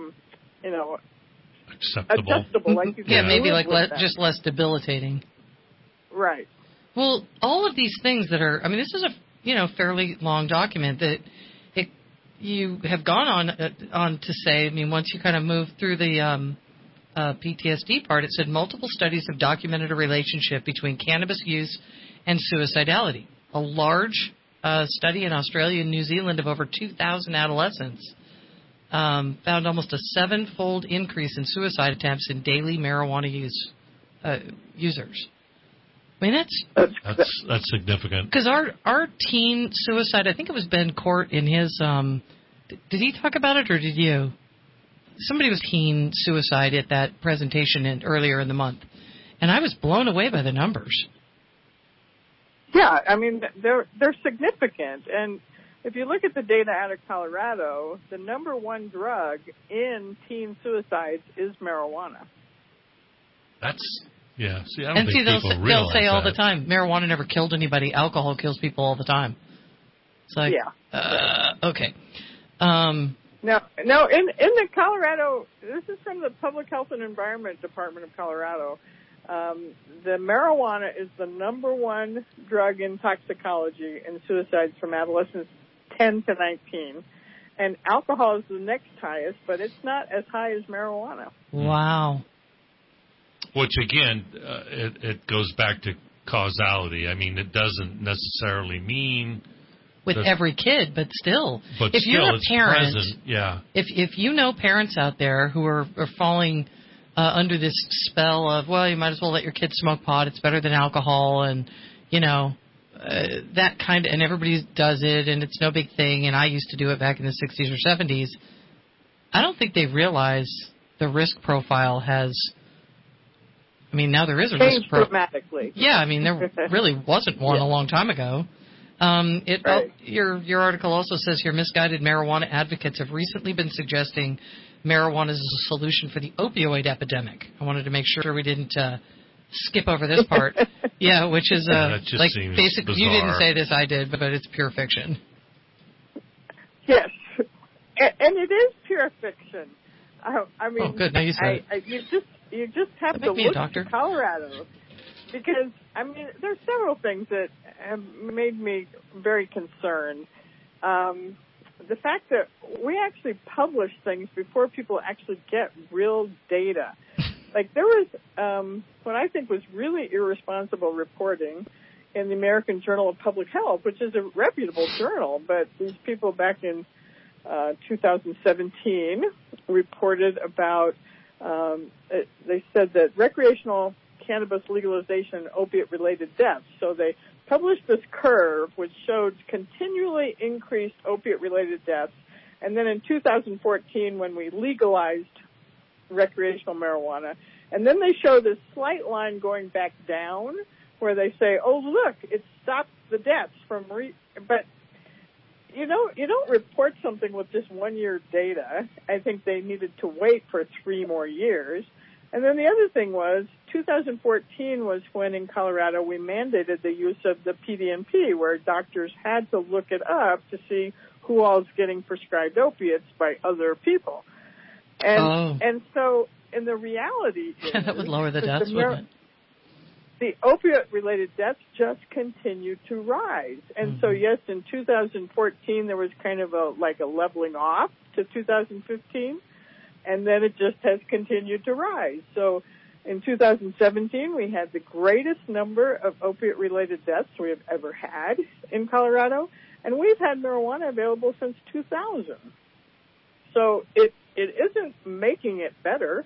adjustable. Like you can maybe live like with them. just less debilitating. Right. Well, all of these things that are, this is a fairly long document that you have gone on to say. Once you kind of move through the PTSD part, it said multiple studies have documented a relationship between cannabis use and suicidality. A large study in Australia and New Zealand of over 2,000 adolescents found almost a 7-fold increase in suicide attempts in daily marijuana users. That's significant. Because our teen suicide, I think it was Ben Court in his. Did he talk about it or did you? Somebody was teen suicide at that presentation earlier in the month, and I was blown away by the numbers. Yeah, they're significant, and if you look at the data out of Colorado, the number one drug in teen suicides is marijuana. Yeah. See, I don't think people realize they'll say all that. the time, marijuana never killed anybody. Alcohol kills people all the time. It's like, okay. No, in the Colorado, this is from the Public Health and Environment Department of Colorado. The marijuana is the number one drug in toxicology in suicides from adolescents 10 to 19. And alcohol is the next highest, but it's not as high as marijuana. Wow. Which, again, it goes back to causality. I mean, it doesn't necessarily mean... With every kid, but still. But if still, you're a it's parent, present, yeah. If you know parents out there who are falling under this spell of, well, you might as well let your kids smoke pot, it's better than alcohol, and, that kind of, and everybody does it, and it's no big thing, and I used to do it back in the 60s or 70s, I don't think they realize the risk profile has... I mean, now there is a risk profile. Dramatically. Yeah, I mean, there really wasn't one a long time ago. Your article also says here, misguided marijuana advocates have recently been suggesting marijuana is a solution for the opioid epidemic. I wanted to make sure we didn't skip over this part. Yeah, which is like basically, you didn't say this, I did, but it's pure fiction. Yes, and it is pure fiction. I mean, oh, good. Now you said it. You just have to look at Colorado, because I mean there's several things that have made me very concerned. The fact that we actually publish things before people actually get real data. Like there was what I think was really irresponsible reporting in the American Journal of Public Health, which is a reputable journal, but these people back in 2017 reported about they said that recreational cannabis legalization, opiate-related deaths. So they published this curve which showed continually increased opiate-related deaths. And then in 2014, when we legalized recreational marijuana, and then they show this slight line going back down where they say, oh, look, it stopped the deaths from but you don't report something with just 1 year data. I think they needed to wait for 3 more years. And then the other thing was 2014 was when in Colorado we mandated the use of the PDNP, where doctors had to look it up to see who all is getting prescribed opiates by other people. And so, and the reality is that would lower the deaths, wouldn't it? The opiate-related deaths just continue to rise. And so, yes, in 2014, there was kind of a leveling off to 2015, and then it just has continued to rise. So in 2017, we had the greatest number of opiate-related deaths we have ever had in Colorado, and we've had marijuana available since 2000. So it isn't making it better.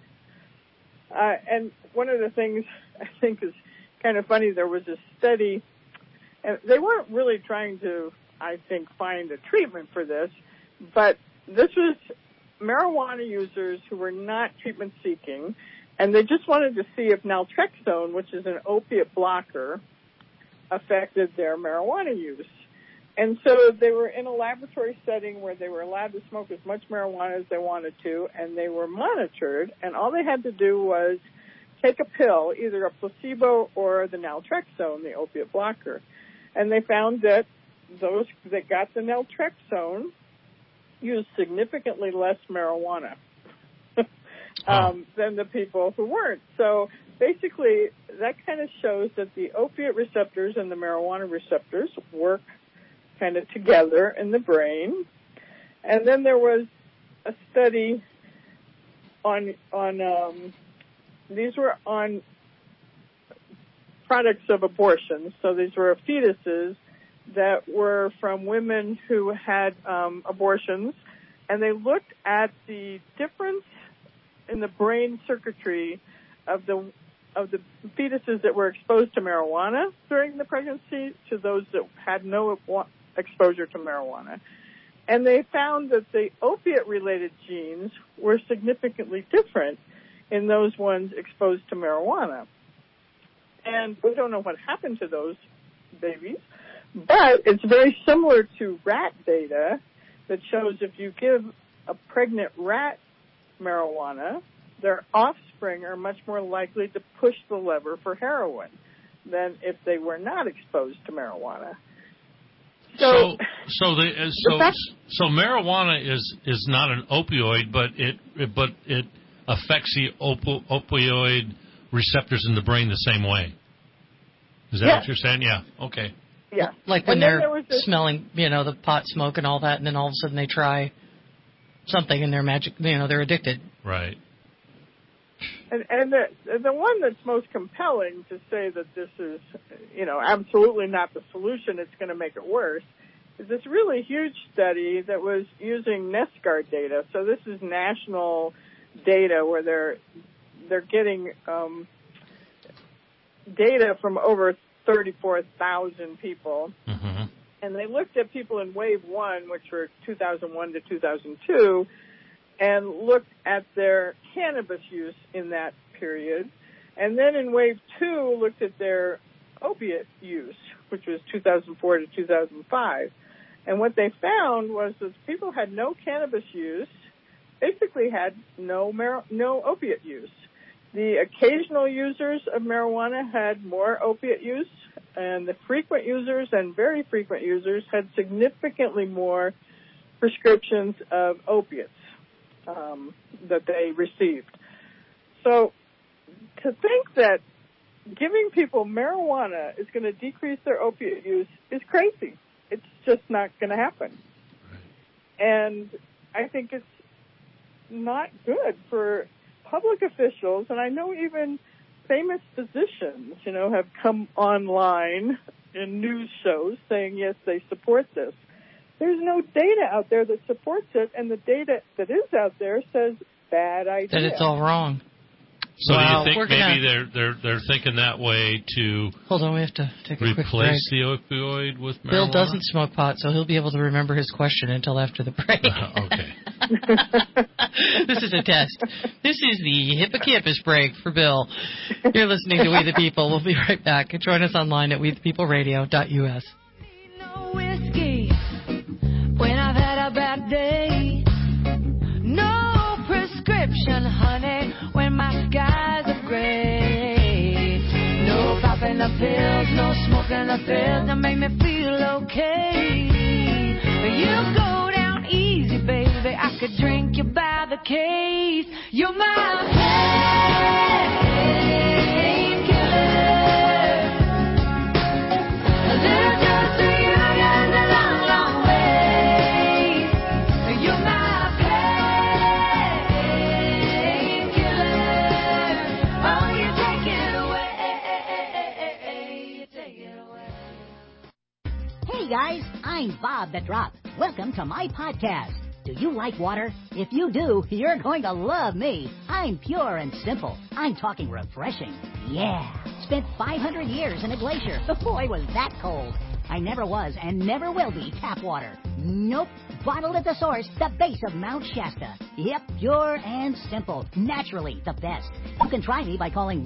And one of the things I think is kind of funny, there was a study, and they weren't really trying to, I think, find a treatment for this, but this was marijuana users who were not treatment seeking, and they just wanted to see if naltrexone, which is an opiate blocker, affected their marijuana use. And so they were in a laboratory setting where they were allowed to smoke as much marijuana as they wanted to, and they were monitored, and all they had to do was take a pill, either a placebo or the naltrexone, the opiate blocker. And they found that those that got the naltrexone used significantly less marijuana than the people who weren't. So basically, that kind of shows that the opiate receptors and the marijuana receptors work kind of together in the brain. And then there was a study on these were on products of abortion. So these were fetuses that were from women who had abortions, and they looked at the difference in the brain circuitry of the fetuses that were exposed to marijuana during the pregnancy to those that had no exposure to marijuana. And they found that the opiate-related genes were significantly different in those ones exposed to marijuana. And we don't know what happened to those babies, but it's very similar to rat data that shows if you give a pregnant rat marijuana, their offspring are much more likely to push the lever for heroin than if they were not exposed to marijuana. So marijuana is not an opioid, but it affects the opioid receptors in the brain the same way. Is that what you're saying? Yeah. Okay. Yeah. Like when they're smelling, the pot smoke and all that, and then all of a sudden they try something and they're addicted. Right. And the one that's most compelling to say that this is, absolutely not the solution, it's going to make it worse, is this really huge study that was using NESCAR data. So this is national data where they're getting data from over 34,000 people. Mm-hmm. And they looked at people in wave 1, which were 2001 to 2002, and looked at their cannabis use in that period. And then in wave 2, looked at their opiate use, which was 2004 to 2005. And what they found was that people had no cannabis use, basically had no opiate use. The occasional users of marijuana had more opiate use, and the frequent users and very frequent users had significantly more prescriptions of opiates that they received. So to think that giving people marijuana is going to decrease their opiate use is crazy. It's just not going to happen. And I think it's not good for public officials, and I know even famous physicians, have come online in news shows saying, yes, they support this. There's no data out there that supports it, and the data that is out there says bad idea. That it's all wrong. So do you think maybe they're thinking that way to hold on, we have to take a quick break. Replace the opioid with marijuana? Bill doesn't smoke pot, so he'll be able to remember his question until after the break. Okay. This is a test. This is the hippocampus break for Bill. You're listening to We the People. We'll be right back. Join us online at wethepeopleradio.us. No whiskey when I've had a bad day. No prescription, honey, when my skies are gray. No popping the pills, no smoking the pills that make me feel okay. You go down easy, baby. I could drink you by the case. You're my painkiller. A little dose of you and a long, long way. You're my painkiller. Oh, you take it away. You take it away. Hey guys, I'm Bob the Drop. Welcome to my podcast. Do you like water? If you do, you're going to love me. I'm pure and simple. I'm talking refreshing. Yeah. Spent 500 years in a glacier. Boy, was that cold. I never was and never will be tap water. Nope. Bottled at the source, the base of Mount Shasta. Yep, pure and simple. Naturally the best. You can try me by calling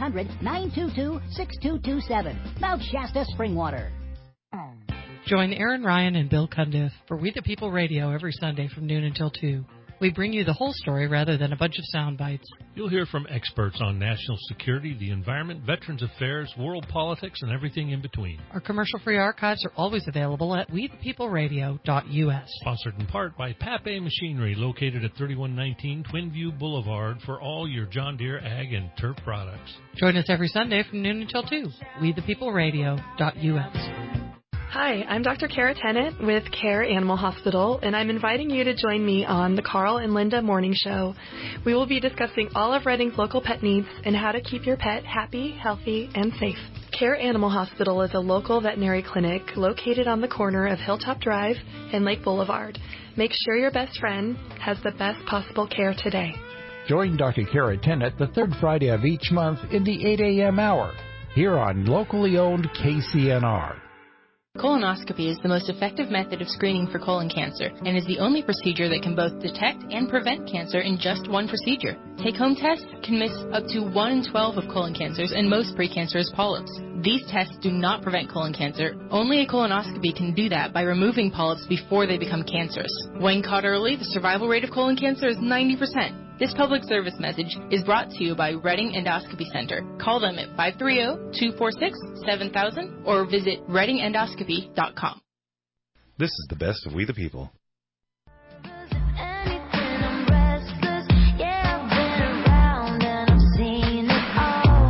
1-800-922-6227. Mount Shasta Spring Water. Join Aaron Ryan and Bill Cundiff for We the People Radio every Sunday from noon until 2. We bring you the whole story rather than a bunch of sound bites. You'll hear from experts on national security, the environment, veterans affairs, world politics, and everything in between. Our commercial-free archives are always available at wethepeopleradio.us. Sponsored in part by Pape Machinery, located at 3119 Twinview Boulevard for all your John Deere ag and turf products. Join us every Sunday from noon until 2. wethepeopleradio.us. Hi, I'm Dr. Kara Tennant with Care Animal Hospital, and I'm inviting you to join me on the Carl and Linda Morning Show. We will be discussing all of Reading's local pet needs and how to keep your pet happy, healthy, and safe. Care Animal Hospital is a local veterinary clinic located on the corner of Hilltop Drive and Lake Boulevard. Make sure your best friend has the best possible care today. Join Dr. Kara Tennant the third Friday of each month in the 8 a.m. hour here on locally owned KCNR. Colonoscopy is the most effective method of screening for colon cancer and is the only procedure that can both detect and prevent cancer in just one procedure. Take-home tests can miss up to 1 in 12 of colon cancers and most precancerous polyps. These tests do not prevent colon cancer. Only a colonoscopy can do that by removing polyps before they become cancerous. When caught early, the survival rate of colon cancer is 90%. This public service message is brought to you by Reading Endoscopy Center. Call them at 530-246-7000 or visit readingendoscopy.com. This is the best of We the People. Anything, I'm restless. Yeah, I've been around and I've seen it all.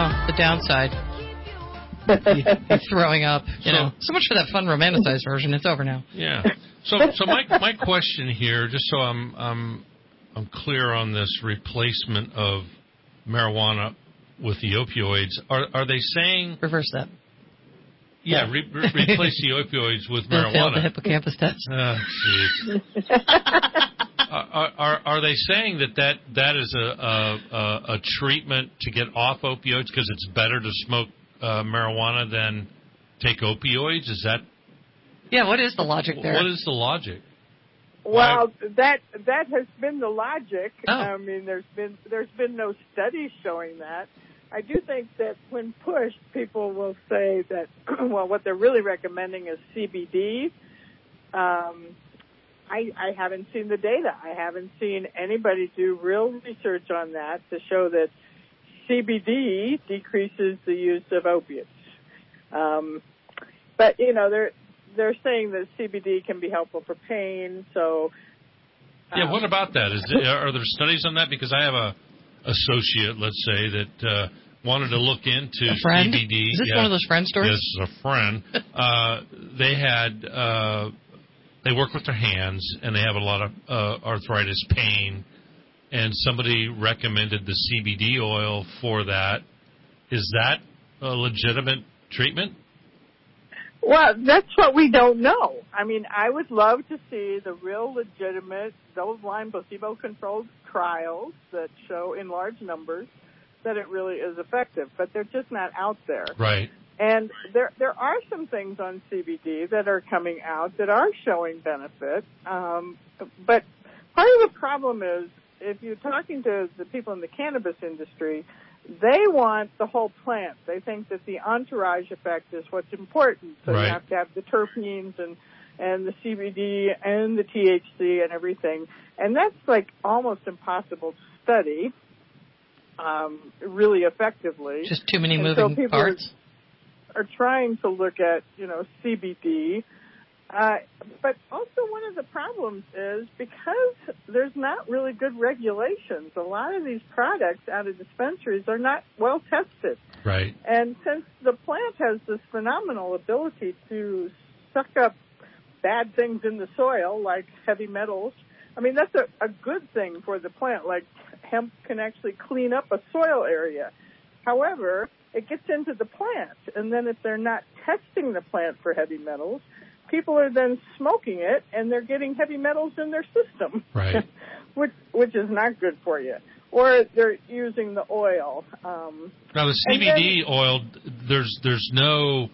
the downside. You're throwing up. So much for that fun romanticized version. It's over now. Yeah. So my question here, just so I'm clear on this replacement of marijuana with the opioids, are they saying reverse that? Yeah, replace the opioids with marijuana. Failed the hippocampus test. Jeez. Are they saying that is a treatment to get off opioids because it's better to smoke marijuana than take opioids? Is that? Yeah. What is the logic there? What is the logic? Well, that has been the logic. Oh. I mean, there's been no studies showing that. I do think that when pushed, people will say that, well, what they're really recommending is CBD. I haven't seen the data. I haven't seen anybody do real research on that to show that CBD decreases the use of opiates. But, they're saying that CBD can be helpful for pain, so... Yeah, what about that? Are there studies on that? Because I have a associate, let's say, that wanted to look into a friend? CBD. Is this one of those friend stories? Yes, a friend. They work with their hands, and they have a lot of arthritis pain, and somebody recommended the CBD oil for that. Is that a legitimate treatment? Well, that's what we don't know. I mean, I would love to see the real legitimate, double-blind, placebo-controlled trials that show in large numbers that it really is effective, but they're just not out there. Right. And there are some things on CBD that are coming out that are showing benefit, but part of the problem is if you're talking to the people in the cannabis industry, they want the whole plant. They think that the entourage effect is what's important. So right. You have to have the terpenes and the CBD and the THC and everything. And that's like almost impossible to study really effectively. Just too many moving parts. Are trying to look at, CBD. But also one of the problems is because there's not really good regulations, a lot of these products out of dispensaries are not well tested. Right. And since the plant has this phenomenal ability to suck up bad things in the soil, like heavy metals, I mean, that's a good thing for the plant. Like hemp can actually clean up a soil area. However, it gets into the plant, and then if they're not testing the plant for heavy metals, people are then smoking it, and they're getting heavy metals in their system, right? which is not good for you. Or they're using the oil. Now the CBD oil, there's no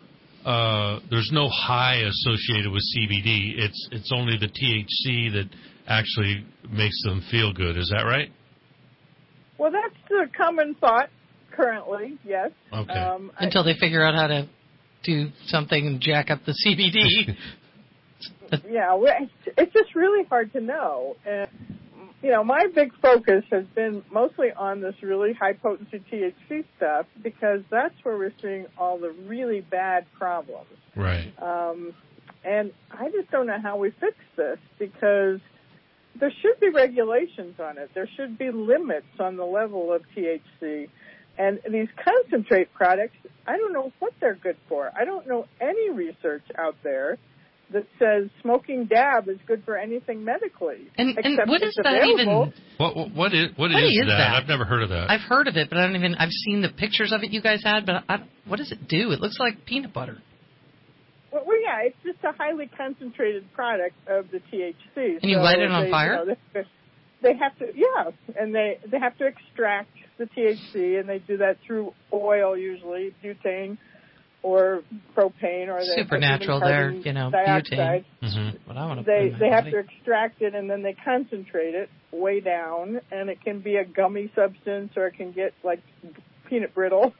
high associated with CBD. It's only the THC that actually makes them feel good. Is that right? Well, that's the common thought currently. Yes. Okay. Until they figure out how to do something and jack up the CBD. Yeah, it's just really hard to know. And, my big focus has been mostly on this really high-potency THC stuff because that's where we're seeing all the really bad problems. Right. And I just don't know how we fix this because there should be regulations on it. There should be limits on the level of THC. And these concentrate products, I don't know what they're good for. I don't know any research out there that says smoking dab is good for anything medically. And what is that even? What is that? I've never heard of that. I've heard of it, but I've seen the pictures of it you guys had, but what does it do? It looks like peanut butter. Well, yeah, it's just a highly concentrated product of the THC. And you light it on fire? They have to, and they have to extract the THC, and they do that through oil usually, butane or propane, or supernatural there, dioxide. Butane. They have to extract it, and then they concentrate it way down, and it can be a gummy substance, or it can get like peanut brittle,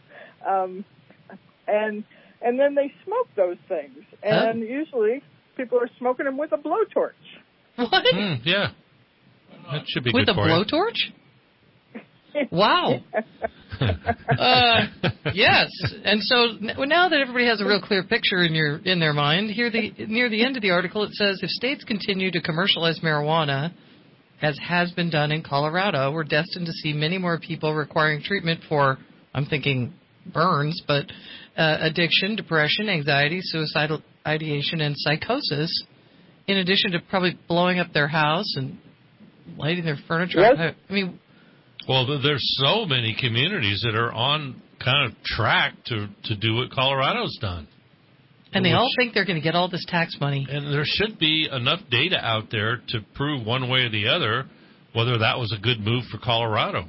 and then they smoke those things, and usually people are smoking them with a blowtorch. What? Yeah. That should be with good for you. With a blowtorch? Wow. Yes. And so now that everybody has a real clear picture in their mind, near the end of the article it says, if states continue to commercialize marijuana, as has been done in Colorado, we're destined to see many more people requiring treatment for I'm thinking burns, but addiction, depression, anxiety, suicidal ideation, and psychosis, in addition to probably blowing up their house and lighting their furniture. Yes. I mean, well, there's so many communities that are on kind of track to do what Colorado's done. And they all think they're going to get all this tax money. And there should be enough data out there to prove one way or the other whether that was a good move for Colorado.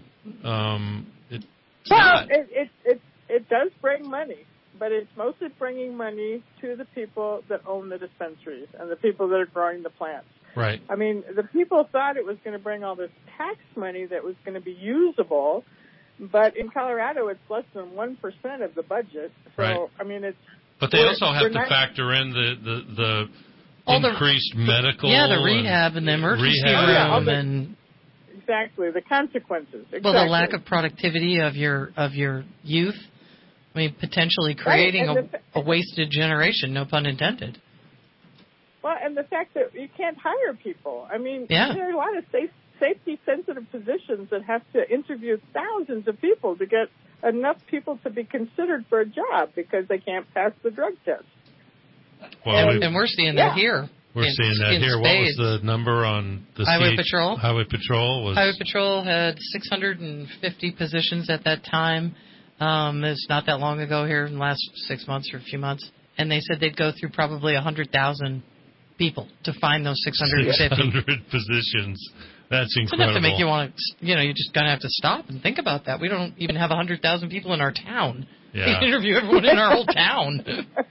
It does bring money, but it's mostly bringing money to the people that own the dispensaries and the people that are growing the plants. Right. I mean, the people thought it was going to bring all this tax money that was going to be usable, but in Colorado it's less than 1% of the budget. So, right. I mean, it's... But they also have to factor in the increased medical... Yeah, the rehab and the emergency room and... Exactly, the consequences. Exactly. Well, the lack of productivity of your youth. I mean, potentially creating a wasted generation, no pun intended. Well, and the fact that you can't hire people. I mean, yeah. There are a lot of safety-sensitive positions that have to interview thousands of people to get enough people to be considered for a job because they can't pass the drug test. Well, and we're seeing that here. We're seeing that here. Spades. What was the number on the Highway Patrol? Highway Patrol had 650 positions at that time. It's not that long ago here in the last 6 months or a few months. And they said they'd go through probably 100,000 people to find those 650. 600 positions. That's incredible. It's enough to make you want to, you're just going to have to stop and think about that. We don't even have 100,000 people in our town. Yeah. We interview everyone in our whole town.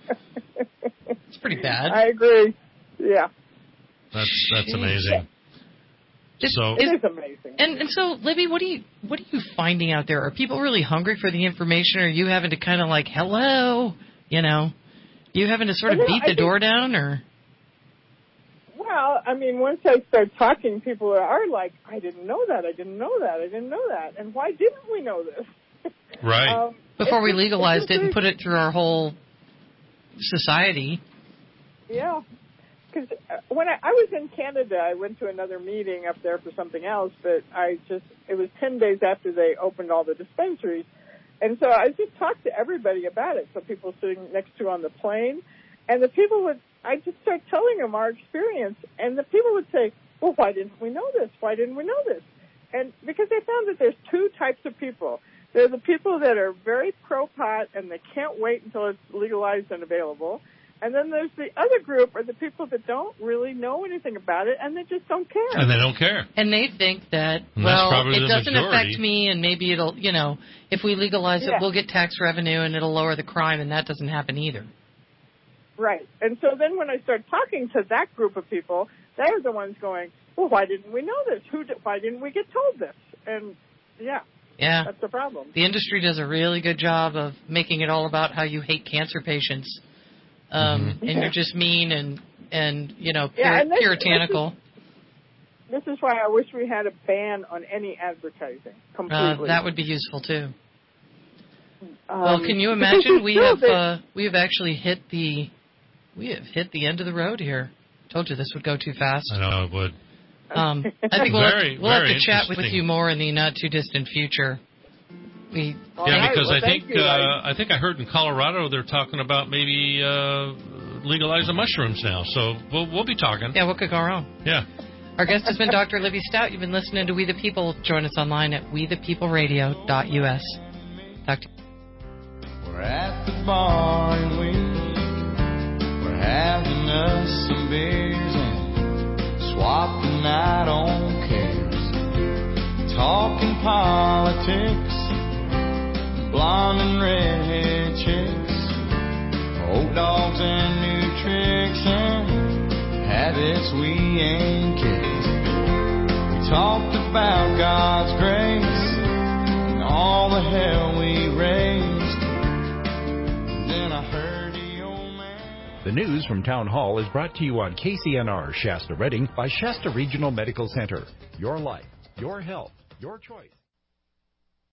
It's pretty bad. I agree. Yeah. That's amazing. It is amazing. And so, Libby, what are you finding out there? Are people really hungry for the information, or are you having to kind of like, hello, you having to sort of beat the door down, or? Well, I mean, once I start talking, people are like, I didn't know that, and why didn't we know this? Right. Before we legalized it and put it through our whole society. Yeah. Because when I was in Canada, I went to another meeting up there for something else, but it was 10 days after they opened all the dispensaries. And so I just talked to everybody about it. So people sitting next to on the plane, and I just start telling them our experience, and the people would say, well, why didn't we know this? Why didn't we know this? And because they found that there's two types of people. There are the people that are very pro-pot, and they can't wait until it's legalized and available. And then there's the other group, or the people that don't really know anything about it, and they just don't care. And they don't care. And they think that, it doesn't affect me, and maybe it'll, if we legalize it, we'll get tax revenue, and it'll lower the crime, and that doesn't happen either. Right. And so then when I start talking to that group of people, they're the ones going, well, why didn't we know this? Why didn't we get told this? And, yeah, that's the problem. The industry does a really good job of making it all about how you hate cancer patients. And you're just mean and puritanical. This is why I wish we had a ban on any advertising completely. That would be useful too. Well, can you imagine we have actually hit the end of the road here. Told you this would go too fast. I know it would. I think we'll have to chat with you more in the not too distant future. Because I think I heard in Colorado they're talking about maybe legalizing mushrooms now. So we'll be talking. Yeah, we'll kick our own. Yeah. Our guest has been Dr. Libby Stout. You've been listening to We the People. Join us online at wethepeopleradio.us. Talk to you. We're at the bar and we're having us some beers and swapping out on cares, talking politics. Blonde and redhead chicks, old dogs and new tricks, and habits we ain't kids. We talked about God's grace and all the hell we raised. And then I heard the old man. The news from Town Hall is brought to you on KCNR Shasta Redding by Shasta Regional Medical Center. Your life, your health, your choice.